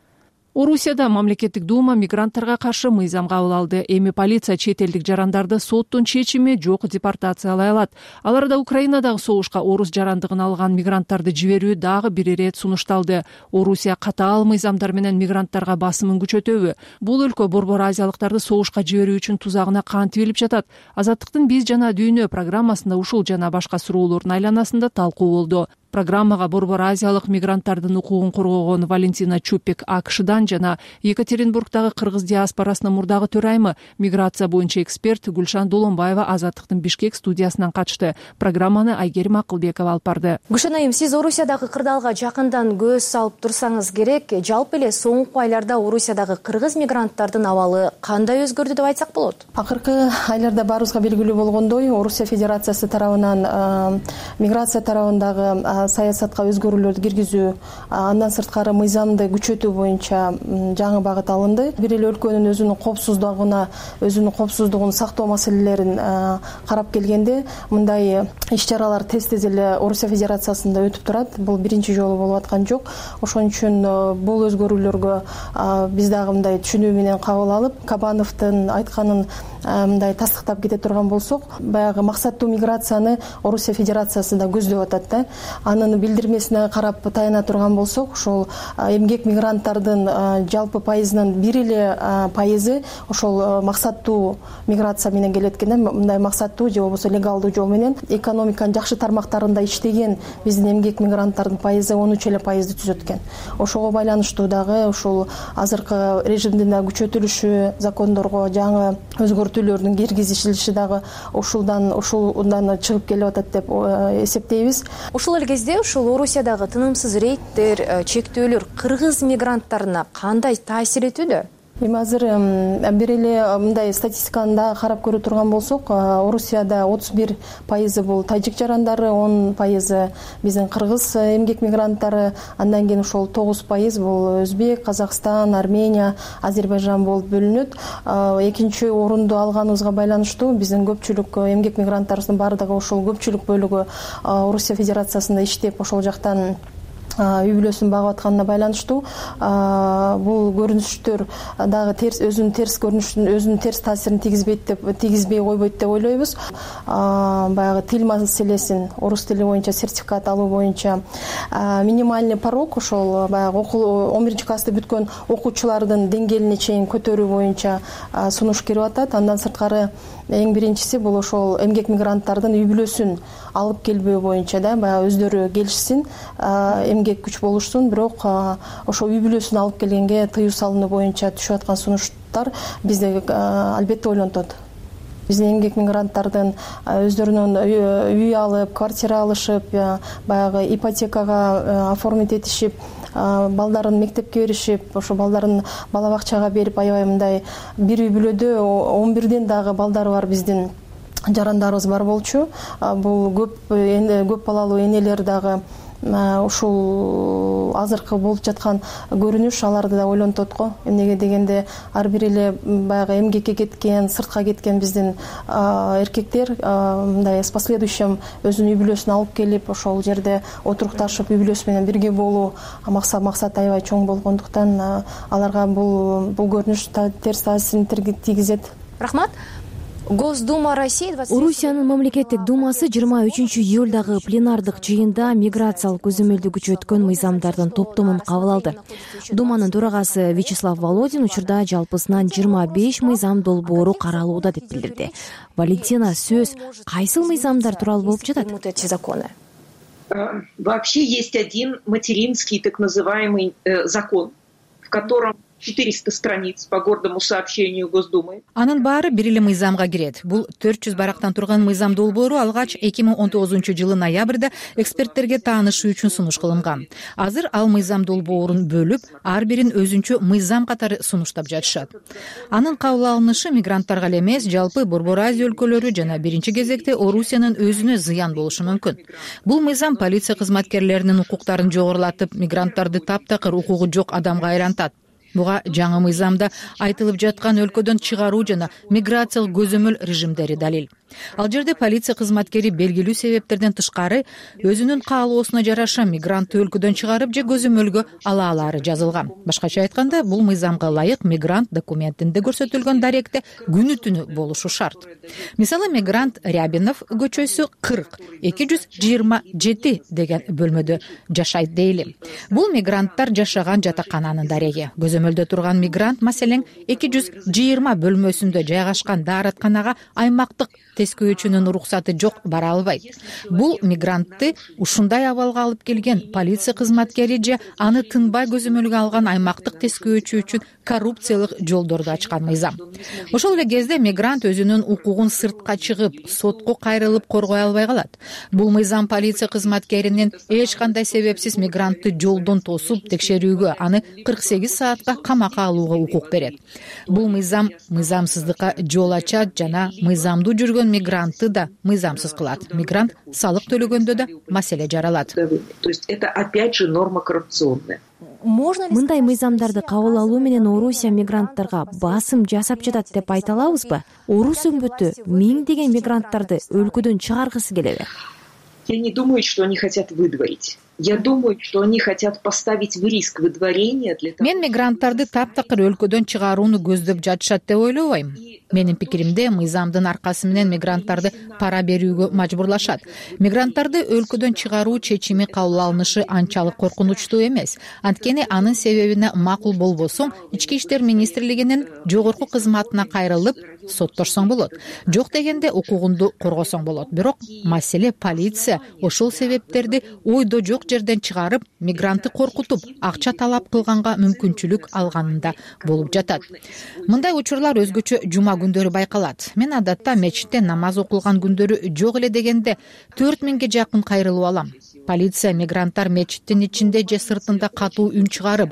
Орусияда мамлекеттик дума мигранттарга каршы мыйзам кабыл алды. Эми полиция чет элдик жарандарды соттун чечими жок депортациялай алат. Аларда Украинадагы согушка орус жарандыгын алган мигранттарды жиберүү дагы бир ирет сунушталды. Орусия катаал мыйзамдар менен мигранттарга басымын күчөтөбү? Бул өлкө борбор азиялыктарды согушка жиберүү үчүн тузагына кантип илип жатат? Азаттыктын биз жана дүйнө программасында ушул жана башка суроолордун айланасында талкуу болду. Программага борбор азиялык мигранттардын укугун коргогон Валентина Чупик АКШдан жана Екатеринбургдагы кыргыз диаспорасынын мурдагы төрайымы, миграция боюнча эксперт Гүлшан Долонбаева Азаттыктын Бишкек студиясынан катышты. Программаны Айгерим Акылбекова алып барды. Гүлшан айым, сиз Орусиядагы кырдаалга жакындан көз салып турсаңыз керек. Жалпы эле соңку айларда Орусиядагы кыргыз мигранттардын абалы кандай өзгөрдү деп айтсак болот? Акыркы айларда баарыбызга белгилүү болгондой, Орусия Федерациясы тарабынан миграция тарабындагы саясатка өзгөрүүлөрдү киргизүү, андан сырткары мыйзамды күчөтүү боюнча жаңы багыт алынды. Бир эле өлкөнүн өзүнүн коопсуздугуна, өзүнүн коопсуздугун сактоо маселелерин карап келгенде, мындай иш-чаралар тез-тез эле Орусия Федерациясында өтүп турат. Бул биринчи жолу болуп аткан жок. Ошон үчүн бул өзгөрүүлөргө биз дагы мындай түшүнүү менен кабыл алып, Кабановдун айтканын мындай тастыктап кете турган болсок, баягы максаттуу миграцияны Орусия Федерациясында көздөп атат да. Анын билдирмесине карап таяна турган болсок, ошол эмгек мигранттардын жалпы пайызынын бир эле пайызы ошол максаттуу миграция менен келет экен. Мындай максаттуу же болбосо легалдуу жол менен экономиканын жакшы тармактарында иштеген биздин эмгек мигранттардын пайызы он үч эле пайызды түзөт экен. Ошого байланыштуу дагы ушул азыркы режимдин да күчөтүлүшү, закондорго жаңы өзгөртүүлөрдүн киргизилиши дагы ушулдан ушулдан чыгып келип атат деп эсептейбиз. Ушул эле кезде ушул Орусиядагы тынымсыз рейдтер, чектөөлөр кыргыз мигранттарына кандай таасир этүүдө? Эми азыр бир эле мындай статистиканы да карап көрө турган болсок, Орусияда отуз бир пайызы бул тажик жарандары, он пайызы биздин кыргыз эмгек мигранттары, андан кийин ошол тогуз пайыз бул Өзбек, Казакстан, Армения, Азербайжан болуп бөлүнөт. Экинчи орунду алганыбызга байланыштуу биздин көпчүлүк эмгек мигранттарыбыздын баардыгы ошол көпчүлүк бөлүгү Орусия Федерациясында иштеп, ошол жактан үй бүлөсүн багып атканына байланыштуу бул көрүнүштөр дагы терс өзүнүн терс көрүнүшүн өзүнүн терс таасирин тийгизбейт деп тийгизбей койбойт деп ойлойбуз. Баягы тил маселесин орус тили боюнча сертификат алуу боюнча минимальный порог ошол баягы окуу он биринчи классты бүткөн окуучулардын деңгээлине чейин көтөрүү боюнча сунуш кирип атат. Андан сырткары эң биринчиси бул ошол эмгек мигранттардын үй бүлөсүн алып келбөө боюнча да баягы өздөрү келишсин, эмгек күч болушсун, бирок ошол үй бүлөсүн алып келгенге тыюу салынуу боюнча түшүп аткан сунуштар бизди албетте ойлонтот. Биздин эмгек мигранттардын өздөрүнүн үй алып, квартира алышып, баягы ипотекага оформить этишип, балдарын мектепке беришип, ошо балдарын бала бакчага берип, аябай мындай бир үй бүлөдө он бирден дагы балдары бар биздин жарандарыбыз бар болчу. Бул көп көп балалуу энелер дагы ушул азыркы болуп жаткан көрүнүш аларды да ойлонтот го. Эмнеге дегенде ар бир эле баягы эмгекке кеткен, сыртка кеткен биздин эркектер мындай с последующим өзүнүн үй бүлөсүн алып келип, ошол жерде отурукташып, үй бүлөсү менен бирге болуу максат максат аябай чоң болгондуктан аларга бул бул көрүнүш терс таасирин тийгизет. Рахмат. Госдума России Орусиянын мамлекеттик думасы жыйырма үчүнчү июлдагы пленардык жыйында миграциялык көзөмөлдү күчөткөн мыйзамдардын топтомун кабыл алды. Думанын төрагасы Вячеслав Володин учурда жалпысынан жыйырма беш мыйзам долбоору каралууда деп билдирди. Валентина, сөз кайсыл мыйзамдар тууралуу болуп жатат? Вообще есть один материнский так называемый закон, в котором четыреста страниц по гордому сообщению Госдумы. Анын баары бир эле мыйзамга кирет. Бул төрт жүз барактан турган мыйзам долбоору алгач эки миң он тогузунчу жылы ноябрда эксперттерге таанышуу үчүн сунуш кылынган. Азыр ал мыйзам долбоорун бөлүп, ар бирин өзүнчө мыйзам катары сунуштап жатышат. Анын кабыл алынышы мигранттарга эле эмес, жалпы Борбор Азия өлкөлөрү жана биринчи кезекте Орусиянын өзүнө зыян болушу мүмкүн. Бул мыйзам полиция кызматкерлеринин укуктарын жогорулатып, мигранттарды таптакыр укугу жок адамга айлантат. Буга жаңы мыйзамда айтылып жаткан өлкөдөн чыгаруу жана миграциялык көзөмөл режимдери далил. Ал жерде полиция кызматкери белгилүү себептерден тышкары өзүнүн каалоосуна жараша мигрантты өлкөдөн чыгарып же көзөмөлгө ала алары жазылган. Башкача айтканда, бул мыйзамга ылайык мигрант документинде көрсөтүлгөн даректе күнү түнү болушу шарт. Мисалы, мигрант Рябинов көчөсү кырк эки жүз жыйырма жети деген бөлмөдө жашайт дейли. Бул мигранттар жашаган жатакананын дареги. Көзөмөлдө турган мигрант маселен эки жүз жыйырма бөлмөсүндө жайгашкан дааратканага аймактык тескөөчүнүн уруксаты жок бара албайт. Бул мигрантты ушундай абалга алып келген полиция кызматкери же аны тынбай көзөмөлгө алган аймактык тескөөчү үчүн коррупциялык жолдорду ачкан мыйзам. Ошол эле кезде мигрант өзүнүн укугун сыртка чыгып, сотко кайрылып коргой албай калат. Бул мыйзам полиция кызматкеринин эч кандай себепсиз мигрантты жолдон тосуп текшерүүгө, аны кырк сегиз саатка камакка алууга укук берет. Бул мыйзам мыйзамсыздыкка жол ачат жана мыйзамдуу жүргөн мигрантты да мыйзамсыз кылат. Мигрант салык төлөгөндө да маселе жаралат. То есть это опять же норма коррупционная. Мындай мыйзамдарды кабыл алуу менен Орусия мигранттарга басым жасап жатат деп айта алабызбы? Орус өмбөтү миңдеген мигранттарды өлкөдөн чыгаргысы келеби? Я не думаю, что они хотят выдворить. Я думаю, что они хотят поставить в риск выдворения для того. Мен мигранттарды таптакыр өлкөдөн чыгарууну көздөп жатышат деп ойлобойм. Менин пикиримде, мыйзамдын аркасы менен мигранттарды пара берүүгө мажбурлашат. Мигранттарды өлкөдөн чыгаруу чечими кабыл алынышы анчалык коркунучтуу эмес. Анткени анын себебине макул болбосоң, Ички иштер министрлигинин жогорку кызматына кайрылып соттошсоң болот. Жок дегенде укугунду коргосоң болот. Бирок маселе полиция ошол себептерди ойдо жок жерден чыгарып, мигрантты коркутуп, акча талап кылганга мүмкүнчүлүк алганында болуп жатат. Мындай учурлар өзгөчө жума күндөрү байкалат. Мен адатта мечитте намаз окулган күндөрү жок эле дегенде төрт миңге жакын кайрылып алам. Полиция мигранттар мечиттин ичинде же сыртында катуу үн чыгарып,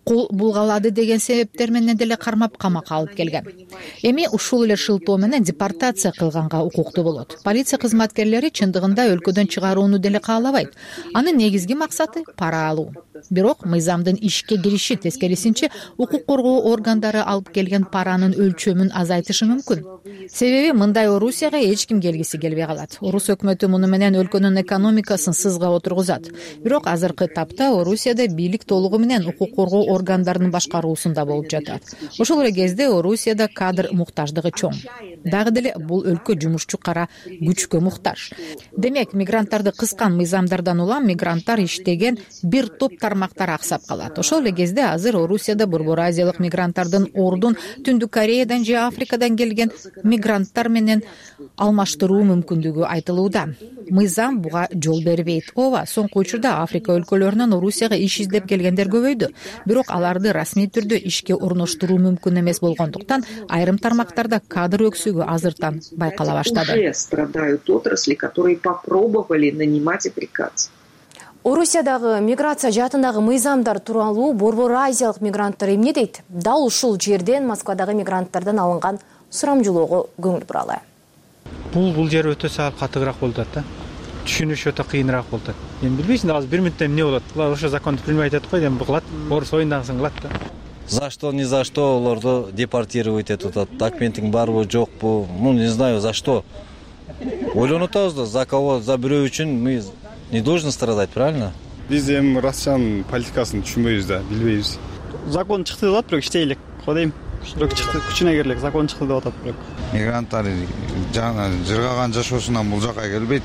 кол булгалады деген себептер менен деле кармап камакка алып келген. Эми ушул эле шылтоо менен депортация кылганга укуктуу болот. Полиция кызматкерлери чындыгында өлкөдөн чыгарууну деле каалабайт. Анын негизги максаты пара алуу. Бирок мыйзамдын ишке кириши тескерисинче укук коргоо органдары алып келген паранын өлчөмүн азайтышы мүмкүн. Себеби мындай Орусияга эч ким келгиси келбей калат. Орус өкмөтү муну менен өлкөнүн экономикасын сызга отургузат. Бирок азыркы тапта Орусияда бийлик толугу менен укук коргоо органдарынын башкаруусунда болуп жатат. Ошол эле кезде Орусияда кадр муктаждыгы чоң. Дагы деле бул өлкө жумушчу кара күчкө муктаж. Демек, мигранттарды кыскан мыйзамдардан улам мигранттар иштеген бир топ тармактар аксап калат. Ошол эле кезде азыр Орусияда Борбор Азиялык мигранттардын ордун Түндүк Кореядан же Африкадан келген мигранттар менен алмаштыруу мүмкүндүгү айтылууда. Мыйзам буга жол бербейт. Ооба, соңку учурда Африка өлкөлөрүнөн Орусияга иш издеп келгендер көбөйдү. Бирок аларды расмий түрдө ишке орноштуруу мүмкүн эмес болгондуктан айрым тармактарда кадр өксүгү азыртан байкала баштады. Уже страдают отрасли, которые попробовали нанимать африканцев. Орусиядагы миграция жаатындагы мыйзамдар тууралуу Борбор Азиялык мигранттар эмне дейт? Дал ушул жерден Москвадагы мигранттардан алынган сурамжылоого көңүл буралы. Бул бул жер өтө саап катыгыраак болуп атат да. Түшүнүш өтө кыйыныраак болуп атат. Эми билбейсиң, азыр бир мүнөттө эмне болот? Булар ошо законду билбей айтат го, эми кылат. Орус оюндагысын кылат да. За что, ни за что олорду депортировать этут атат. Документиң барбы, жокпу? Ну, не знаю, за что. Ойлонуп атабыз да, за кого, за бирөө үчүн мы не должны страдать, правильно? Биз эми Россиянын политикасын түшүнбөйбүз да, билбейбиз. Закон чыкты деп атат, бирок иштейлик. Кодейм, бирок чыкты, күчүнө кирлик, закон чыкты деп атат бирок. Мигранттар жана жыргаган жашоосунан бул жака келбейт.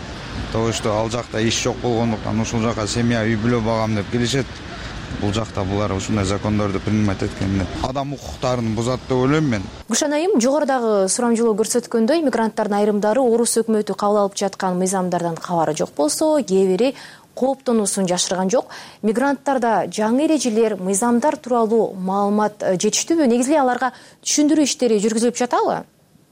То что ал жакта иш жок болгондуктан ушул жака семья, үй бүлө багам деп келишет. Бул жакта булар ушундай закондорду принимать эткенде адам укуктарын бузат деп ойлойм мен. Гүлшан айым, жогорудагы сурамжылоо көрсөткөндөй, мигранттардын айрымдары Орус өкмөтү кабыл алып жаткан мыйзамдардан кабары жок болсо, кээ бири кооптонуусун жашырган жок. Мигранттарда жаңы эрежелер, мыйзамдар тууралуу маалымат жетиштүүбү? Негизи аларга түшүндүрүү иштери жүргүзүлүп жатабы?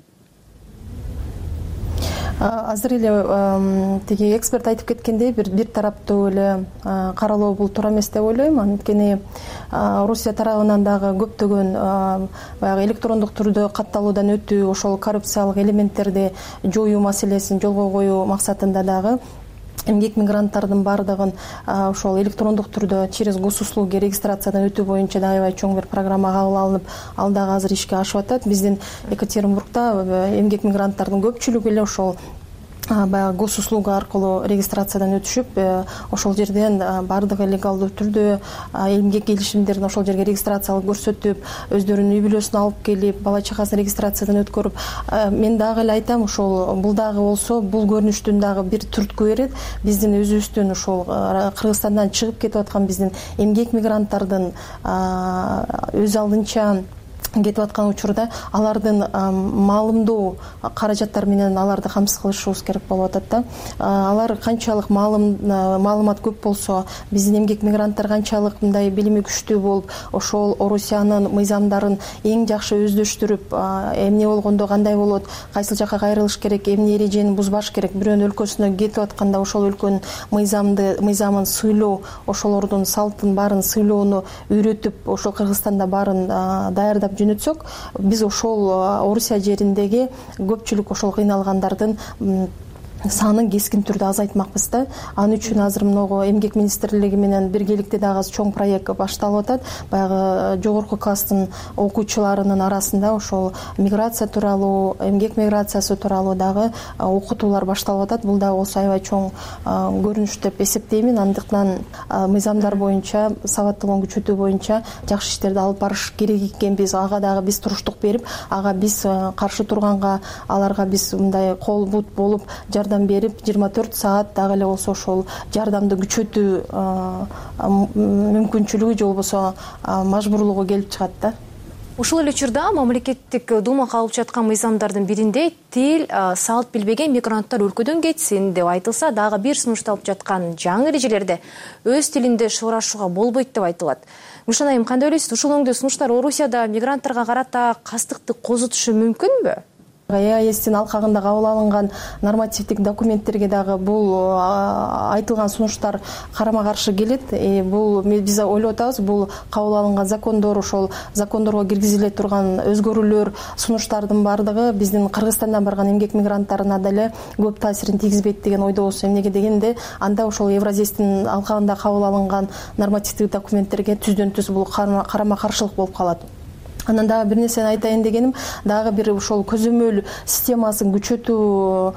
Азыр эле тиги эксперт айтып кеткендей, бир бир тараптуу эле каралоо бул туура эмес деп ойлойм. Анткени Орусия тарабынан дагы көптөгөн баягы электрондук түрдө катталуудан өтүү, ошол коррупциялык элементтерди жоюу маселесин жолго коюу максатында дагы эмгек мигранттардын баардыгын ошол электрондук түрдө через госуслуги регистрациядан өтүү боюнча дагы аябай чоң бир программа кабыл алынып, ал дагы азыр ишке ашып атат. Биздин Екатеринбургда эмгек мигранттардын көпчүлүгү эле ошол баягы госуслуга аркылуу регистрациядан өтүшүп, ошол жерден баардыгы легалдуу түрдө эмгек келишимдерин ошол жерге регистрациялык көрсөтүп, өздөрүнүн үй бүлөсүн алып келип, бала чакасын регистрациядан өткөрүп, мен дагы эле айтам, ошол бул дагы болсо, бул көрүнүштүн дагы бир түрткү берет. Биздин өзүбүздүн ошол Кыргызстандан чыгып кетип аткан биздин эмгек мигранттардын өз алдынча кетип аткан учурда алардын маалымдоо каражаттары менен аларды камсыз кылышыбыз керек болуп атат да. Алар канчалык маалымат көп болсо, биздин эмгек мигранттар канчалык мындай билими күчтүү болуп, ошол Орусиянын мыйзамдарын эң жакшы өздөштүрүп, эмне болгондо кандай болот, кайсыл жака кайрылыш керек, эмне эрежени бузбаш керек, бирөөнүн өлкөсүнө кетип атканда ошол өлкөнүн мыйзамды мыйзамын сыйлоо, ошолордун салтын баарын сыйлоону үйрөтүп, ошол Кыргызстанда баарын даярдап жөнөтсөк, биз ошол Орусия жериндеги көпчүлүк ошол кыйналгандардын санын кескин түрдө азайтмакпыз да. Ал үчүн азыр многу эмгек министрлиги менен биргеликте дагы чоң проект башталып атат. Баягы жогорку класстын окуучуларынын арасында ошол миграция тууралуу, эмгек миграциясы тууралуу дагы окутуулар башталып атат. Бул дагы болсо аябай чоң көрүнүш деп эсептеймин. Андыктан мыйзамдар боюнча, сабаттуулугун күчөтүү боюнча жакшы иштерди алып барыш керек экенбиз. Ага дагы биз туруштук берип, ага биз каршы турганга, аларга биз мындай кол бут болуп жардам берип, жыйырма төрт саат дагы эле болсо ошол жардамды күчөтүү мүмкүнчүлүгү же болбосо мажбурлугу келип чыгат да. Ушул эле учурда мамлекеттик дума кабыл жаткан мыйзамдардын биринде тил, салт билбеген мигранттар өлкөдөн кетсин деп айтылса, дагы бир сунушталып жаткан жаңы эрежелерде өз тилинде шуурашууга болбойт деп айтылат. Гүлшан айым, кандай ойлойсуз? Ушул өңдүү сунуштар Орусияда мигранттарга карата кастыкты козутушу мүмкүнбү? эастин алкагында кабыл алынган нормативдик документтерге дагы бул айтылган сунуштар карама каршы келет. Бул биз ойлоп атабыз, бул кабыл алынган закондор, ошол закондорго киргизиле турган өзгөрүүлөр, сунуштардын баардыгы биздин Кыргызстандан барган эмгек мигранттарына деле көп таасирин тийгизбейт деген ойдобуз. Эмнеге дегенде анда ошол Евразиялык алкагында кабыл алынган нормативдик документтерге түздөн түз бул карама каршылык болуп калат. Анан дагы бир нерсени айтайын дегеним, дагы бир ошол көзөмөл системасын күчөтүү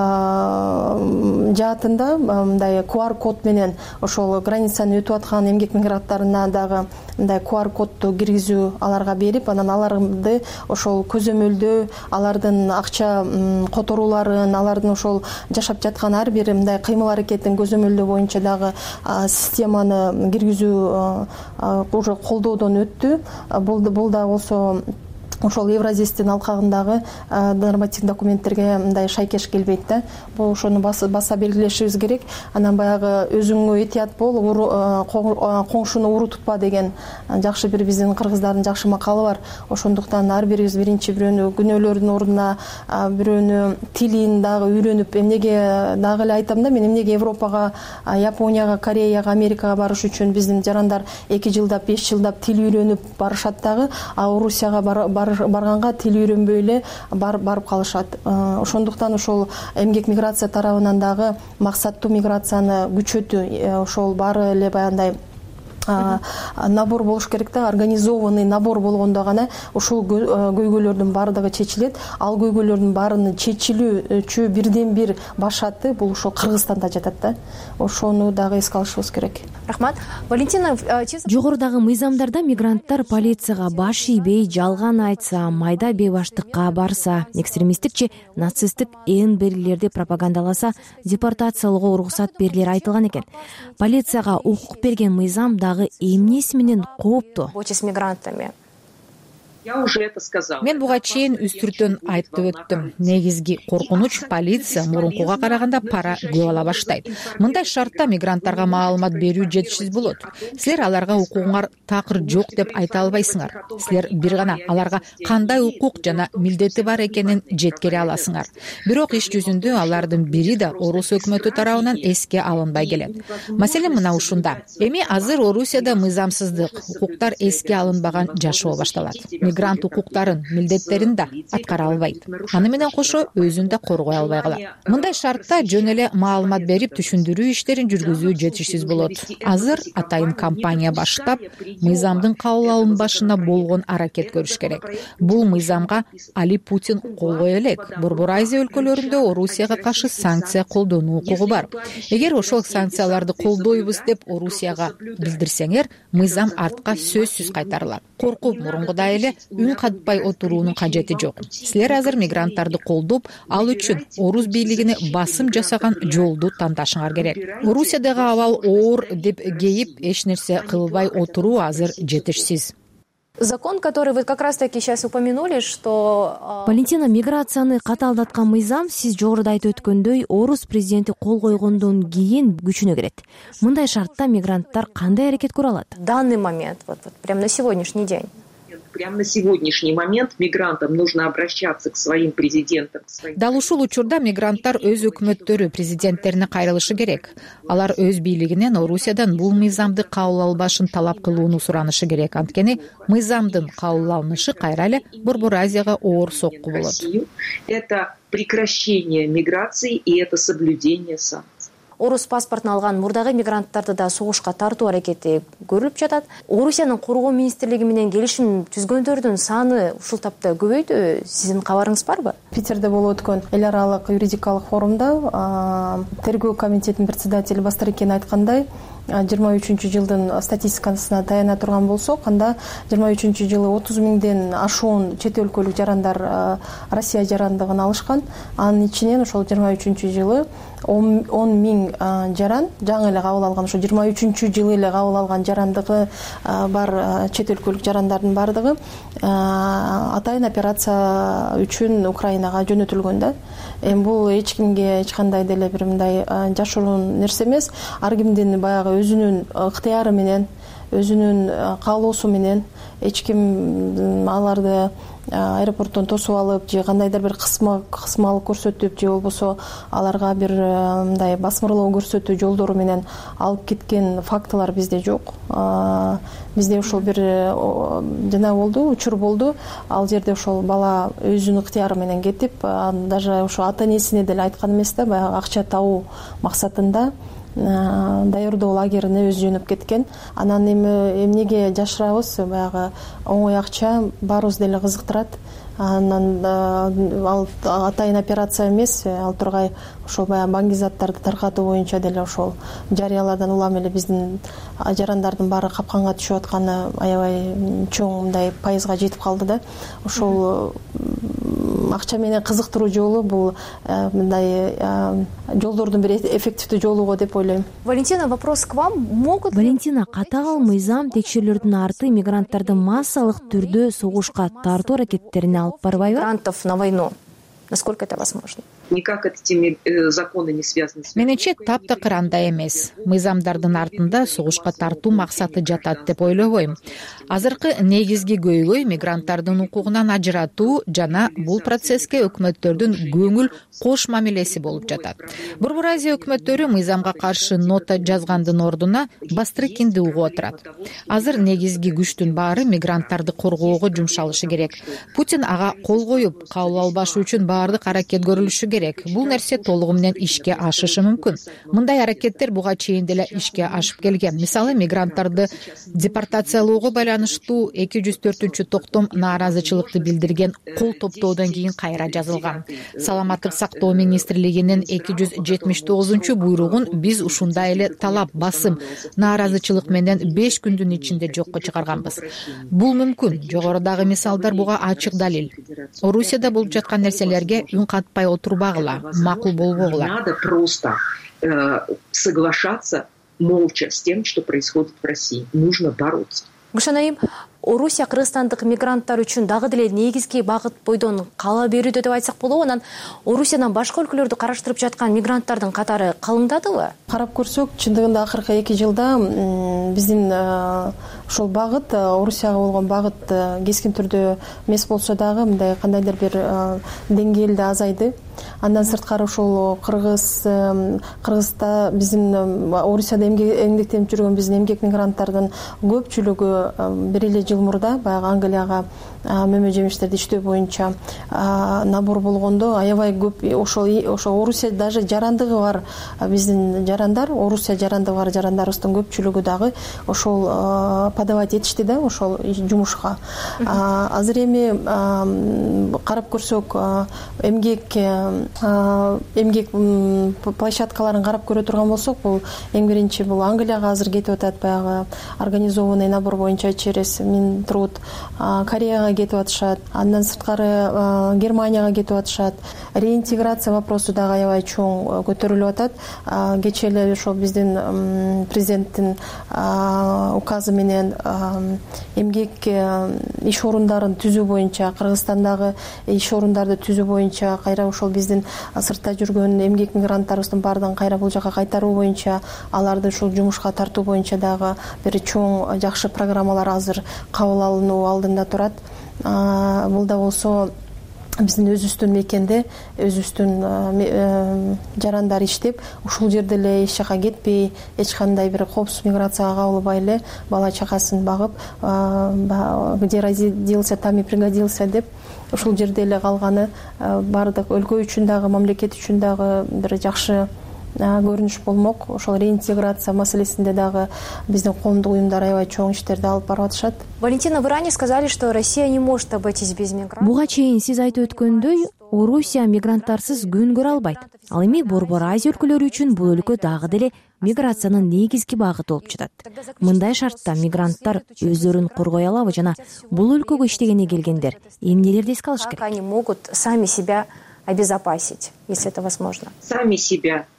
жаатында мындай ку ар код менен ошол границаны өтүп аткан эмгек мигранттарына дагы мындай ку ар кодду киргизүү аларга берип, анан аларды ошол көзөмөлдөө, алардын акча которууларын, алардын ошол жашап жаткан ар бир мындай кыймыл аракетин көзөмөлдөө боюнча дагы системаны киргизүү уже колдоодон өттү. Бул бул да болсо ошол Евразиялык алкагындагы нормативдик документтерге мындай шайкеш келбейт да. Бул ошону баса белгилешибиз керек. Анан баягы өзүңө этият бол, коңшуну урутпа деген жакшы бир биздин кыргыздардын жакшы макалы бар. Ошондуктан ар бирибиз биринчи бирөөнү күнөөлөрдүн ордуна бирөөнү тилин дагы үйрөнүп, эмнеге дагы эле айтам да, мен эмнеге Европага, Японияга, Кореяга, Америкага барыш үчүн биздин жарандар эки жылдап, беш жылдап тил үйрөнүп барышат дагы, а Орусияга барганга тил үйрөнбөй эле барып калышат. Ошондуктан ошол эмгек миграция тарабынан дагы максаттуу миграцияны күчөтүү, ошол баары эле баягындай набор болуш керек да, организованный набор болгондо гана ушул көйгөйлөрдүн баардыгы чечилет. Ал көйгөйлөрдүн баарынын чечилүүчү бирден бир башаты бул ошол Кыргызстанда жатат да. Ошону дагы эске алышыбыз керек. Рахмат. Валентина, жогорудагы мыйзамдарда мигранттар полицияга баш ийбей, жалган айтса, майда бейбаштыкка барса, экстремисттик же нацисттик эн белгилерди пропагандаласа, депортациялоого уруксат берилери айтылган экен. Полицияга укук берген мыйзам дагы эмнеси менен кооптуу? С мигрантами. Мен буга чейин үстүртөн айтып өттүм. Негизги коркунуч полиция мурункуга караганда пара көп ала баштайт. Мындай шартта мигранттарга маалымат берүү жетишсиз болот. Силер аларга укугуңар такыр жок деп айта албайсыңар. Силер бир гана аларга кандай укук жана милдети бар экенин жеткире аласыңар. Бирок иш жүзүндө алардын бири да Орус өкмөтү тарабынан эске алынбай келет. Маселе мына ушунда. Эми азыр Орусияда мыйзамсыздык, укуктар эске алынбаган жашоо башталат. Мигрант укуктарын, милдеттерин да аткара албайт. Аны менен кошо өзүн да коргой албай калат. Мындай шартта жөн эле маалымат берип түшүндүрүү иштерин жүргүзүү жетишсиз болот. Азыр атайын кампания баштап, мыйзамдын кабыл алынбашына болгон аракет көрүш керек. Бул мыйзамга Али Путин кол кое элек. Борбор Азия өлкөлөрүндө Орусияга каршы санкция колдонуу укугу бар. Эгер ошол санкцияларды колдойбуз деп Орусияга билдирсеңер, мыйзам артка сөзсүз кайтарылат. Коркуп мурунгудай эле үн катпай отуруунун кажети жок. Силер азыр мигранттарды колдоп, ал үчүн Орус бийлигине басым жасаган жолду тандашыңар керек. Орусиядагы абал оор деп кейип эч нерсе кылбай отуруу азыр жетишсиз. Закон, который вы как раз-таки сейчас упомянули, что... Валентина, миграцияны каталдаткан мыйзам сиз жогоруда айтып өткөндөй Орус президенти кол койгондон кийин күчүнө кирет. Мындай шартта мигранттар кандай аракет көрө алат? В данный момент, вот, вот прямо на сегодняшний день. Прямо на сегодняшний момент мигрантам нужно обращаться к своим президентам. Дал ушул учурда мигранттар өз өкмөттөрү, президенттерине кайрылышы керек. Алар өз бийлигинен Орусиядан бул мыйзамды кабыл албашын талап кылууну суранышы керек. Анткени мыйзамдын кабыл алынышы кайра эле Борбор Азияга оор сокку болот. Это прекращение миграции и это соблюдение санкций. Орус паспортун алган мурдагы мигранттарды да согушка тартуу аракети көрүлүп жатат. Орусиянын коргоо министрлиги менен келишим түзгөндөрдүн саны ушул тапта көбөйдү. Сиздин кабарыңыз барбы? Питерде болуп өткөн эл аралык юридикалык форумда тергөө комитетинин председатели Бастырыкен айткандай, жыйырма үчүнчү жылдын статистикасына таяна турган болсок, анда жыйырма үчүнчү жылы отуз миңден ашуун чет өлкөлүк жарандар Россия жарандыгын алышкан. Анын ичинен ошол жыйырма үчүнчү жылы он миң жаран жаңы эле кабыл алган, ошо жыйырма үчүнчү жылы эле кабыл алган жарандыгы бар чет өлкөлүк жарандардын бардыгы атайын операция үчүн Украинага жөнөтүлгөн да. Эми бул эч кимге эч кандай деле бир мындай жашыруун нерсе эмес. Ар кимдин баягы өзүнүн ыктыяры менен, өзүнүн каалоосу менен эч ким аларды аэропорттон тосуп алып же кандайдыр бир кысмалык көрсөтүп же болбосо аларга бир мындай басмырлоо көрсөтүү жолдору менен алып кеткен фактылар бизде жок. Бизде ошол бир жана болду, учур болду. Ал жерде ошол бала өзүнүн ыктыяры менен кетип, даже ошо ата энесине деле айткан эмес да, баягы акча табуу максатында даярдоо лагерине өзү жөнөп кеткен. Анан эми эмнеге жашырабыз, баягы оңой акча баарыбыз деле кызыктырат. Анан ал атайын операция эмес, ал тургай ошол баягы баңгизаттарды таркатуу боюнча деле ошол жарыялардан улам эле биздин жарандардын баары капканга түшүп атканы аябай чоң мындай пайызга жетип калды да. Ошол акча менен кызыктыруу жолу бул мындай жолдордун бир эффективдүү жолу го деп ойлойм. Валентина, вопрос к вам. Могут Валентина, катагал мыйзам текшерүүлөрдүн арты мигранттарды массалык түрдө согушка тартуу аракеттерине алып барбайбы? Мигрантов на войну. Насколько это возможно? Никак эти законы не связаны. Менече таптакыр андай эмес. Мыйзамдардын артында согушка тартуу максаты жатат деп ойлобойм. Азыркы негизги көйгөй мигранттардын укугунан ажыратуу жана бул процесске өкмөттөрдүн көңүл кош мамилеси болуп жатат. Борбор Азия өкмөттөрү мыйзамга каршы нота жазгандын ордуна Бастрыкинди угуп отурат. Азыр негизги күчтүн баары мигранттарды коргоого жумшалышы керек. Путин ага кол коюп, кабыл албашы үчүн баардык аракет көрүлүшү керек. Бул нерсе толугу менен ишке ашышы мүмкүн. Мындай аракеттер буга чейин деле ишке ашып келген. Мисалы, мигранттарды депортациялоого байланыштуу эки жүз төртүнчү токтом нааразычылыкты билдирген кол топтоодон кийин кайра жазылган. Саламаттык сактоо министрлигинин эки жүз жетимиш тогузунчу буйругун биз ушундай эле талап, басым, нааразычылык менен беш күндүн ичинде жокко чыгарганбыз. Бул мүмкүн. Жогорудагы мисалдар буга ачык далил. Орусияда болуп жаткан нерселерге үн катпай отурбагыла, макул болбогула. Надо просто э, соглашаться молча с тем, что происходит в России. Нужно бороться. Гүлшан айым, Орусия кыргызстандык мигранттар үчүн дагы деле негизги багыт бойдон кала берүүдө деп айтсак болобу. Анан Орусиядан башка өлкөлөрдү караштырып жаткан мигранттардын катары калыңдадыбы? Карап көрсөк, чындыгында акыркы эки жылда биздин ошол багыт, Орусияга болгон багыт кескин түрдө эмес болсо дагы мындай кандайдыр бир деңгээлде азайды. Андан сырткары ошол Кыргыз Кыргызда биздин Орусияда эмгектенип жүргөн биздин эмгек мигранттардын көпчүлүгү бир эле жыл мурда баягы Англияга мөмө жемиштерди иштөө боюнча набор болгондо аябай көп ошол ошо Орусия даже жарандыгы бар биздин жарандар, Орусия жарандыгы бар жарандарыбыздын көпчүлүгү дагы ошол подавать этишти да ошол жумушка. Азыр эми карап көрсөк, эмгек эмгек площадкаларын карап көрө турган болсок, бул эң биринчи бул Англияга азыр кетип атат, баягы организованный набор боюнча через Минтруд, Кореяга кетип атышат, андан сырткары Германияга кетип атышат. Реинтеграция вопросу дагы аябай чоң көтөрүлүп атат. Кечээ эле ошол биздин президенттин указы менен эмгек иш орундарын түзүү боюнча, Кыргызстандагы иш орундарды түзүү боюнча, кайра ошол биздин сыртта жүргөн эмгек мигранттарыбыздын баардыгын кайра бул жака кайтаруу боюнча, аларды ушул жумушка тартуу боюнча дагы бир чоң жакшы программалар азыр кабыл алынуу алдында турат. Бул да болсо биздин өзүбүздүн мекенде өзүбүздүн жарандар иштеп, ушул жерде эле эч жака кетпей, эч кандай бир коопсуз миграцияга кабылбай эле бала чакасын багып, где родился, там и пригодился деп ушул жерде эле калганы баардык өлкө үчүн дагы, мамлекет үчүн дагы бир жакшы көрүнүш болмок. Ошол реинтеграция маселесинде дагы биздин коомдук уюмдар аябай чоң иштерди алып барып атышат. Валентина, вы ранее сказали, что Россия не может обойтись без мигрантов. Буга чейин сиз айтып өткөндөй, Орусия мигранттарсыз күн көрө албайт. Ал эми Борбор Азия өлкөлөрү үчүн бул өлкө дагы деле миграциянын негизги багыты болуп жатат. Мындай шартта мигранттар өздөрүн коргой алабы жана бул өлкөгө иштегени келгендер эмнелерди эске алыш керек? Как они могут сами себя обезопасить, если это возможно? Сами себя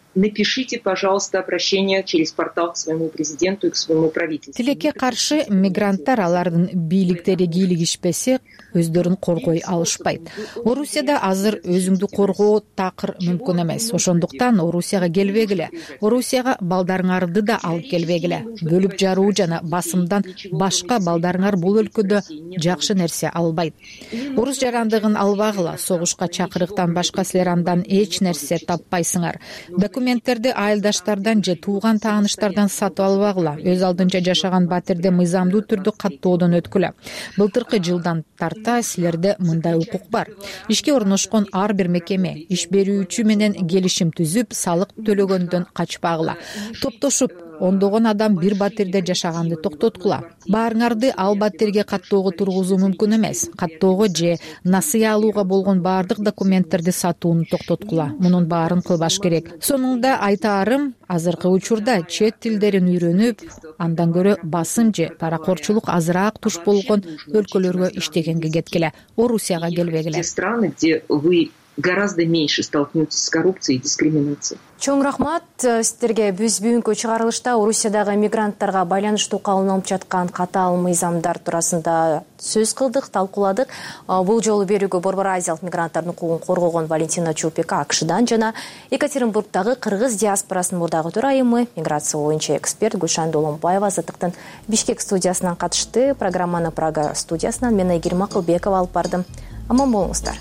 напишите, пожалуйста, обращение через портал к своему президенту и к своему правительству. Тилекке каршы мигранттар алардын бийликтери кийлигишпесе өздөрүн коргой алышпайт. Орусияда азыр өзүңдү коргоо такыр мүмкүн эмес. Ошондуктан Орусияга келбегиле. Орусияга балдарыңарды да алып келбегиле. Бөлүп жаруу жана басымдан башка балдарыңар бул өлкөдө жакшы нерсе албайт. Орус жарандыгын албагыла. Согушка чакырыктан башка силер андан эч нерсе таппайсыңар. Документтерди айылдаштардан же тууган тааныштардан сатып албагыла. Өз алдынча жашаган батирде мыйзамдуу түрдө каттоодон өткүлө. Былтыркы жылдан тарта силерде мындай укук бар. Ишке орношкон ар бир мекеме иш берүүчү менен келишим түзүп, салык төлөгөндөн качпагыла. Топтошуп ондогон адам бир батирде жашаганды токтоткула. Баарыңарды ал батирге каттоого тургузуу мүмкүн эмес. Каттоого же насыя алууга болгон баардык документтерди сатууну токтоткула. Мунун баарын кылбаш керек. Сонунда айтаарым, азыркы учурда чет тилдерин үйрөнүп, андан көрө басым же паракорчулук азыраак туш болгон өлкөлөргө иштегенге кеткиле. Орусияга келбегиле. Те страны, где вы гораздо меньше столкнетесь с коррупцией и дискриминацией. Чоң рахмат сиздерге. Биз бүгүнкү чыгарылышта Орусиядагы мигранттарга байланыштуу кабылып жаткан катаал мыйзамдар туурасында сөз кылдык, талкууладык. Бул жолу берүүгө Борбор Азиялык мигранттардын укугун коргогон Валентина Чупек АКШдан жана Екатеринбургдагы кыргыз диаспорасынын мурдагы төрайымы, миграция боюнча эксперт Гүлшан Доломбаева Азаттыктын Бишкек студиясынан катышты. Программаны Прага студиясынан мен Айгерим Акылбекова алып бардым. Аман болуңуздар.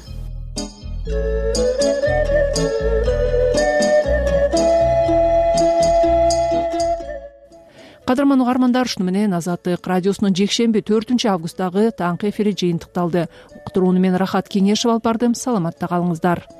Кадырман угармандар, ушуну менен Азаттык радиосунун жекшемби төртүнчү августдагы таңкы эфири жыйынтыкталды. Уктурууну мен Рахат Кеңешев алып бардым. Саламатта калыңыздар.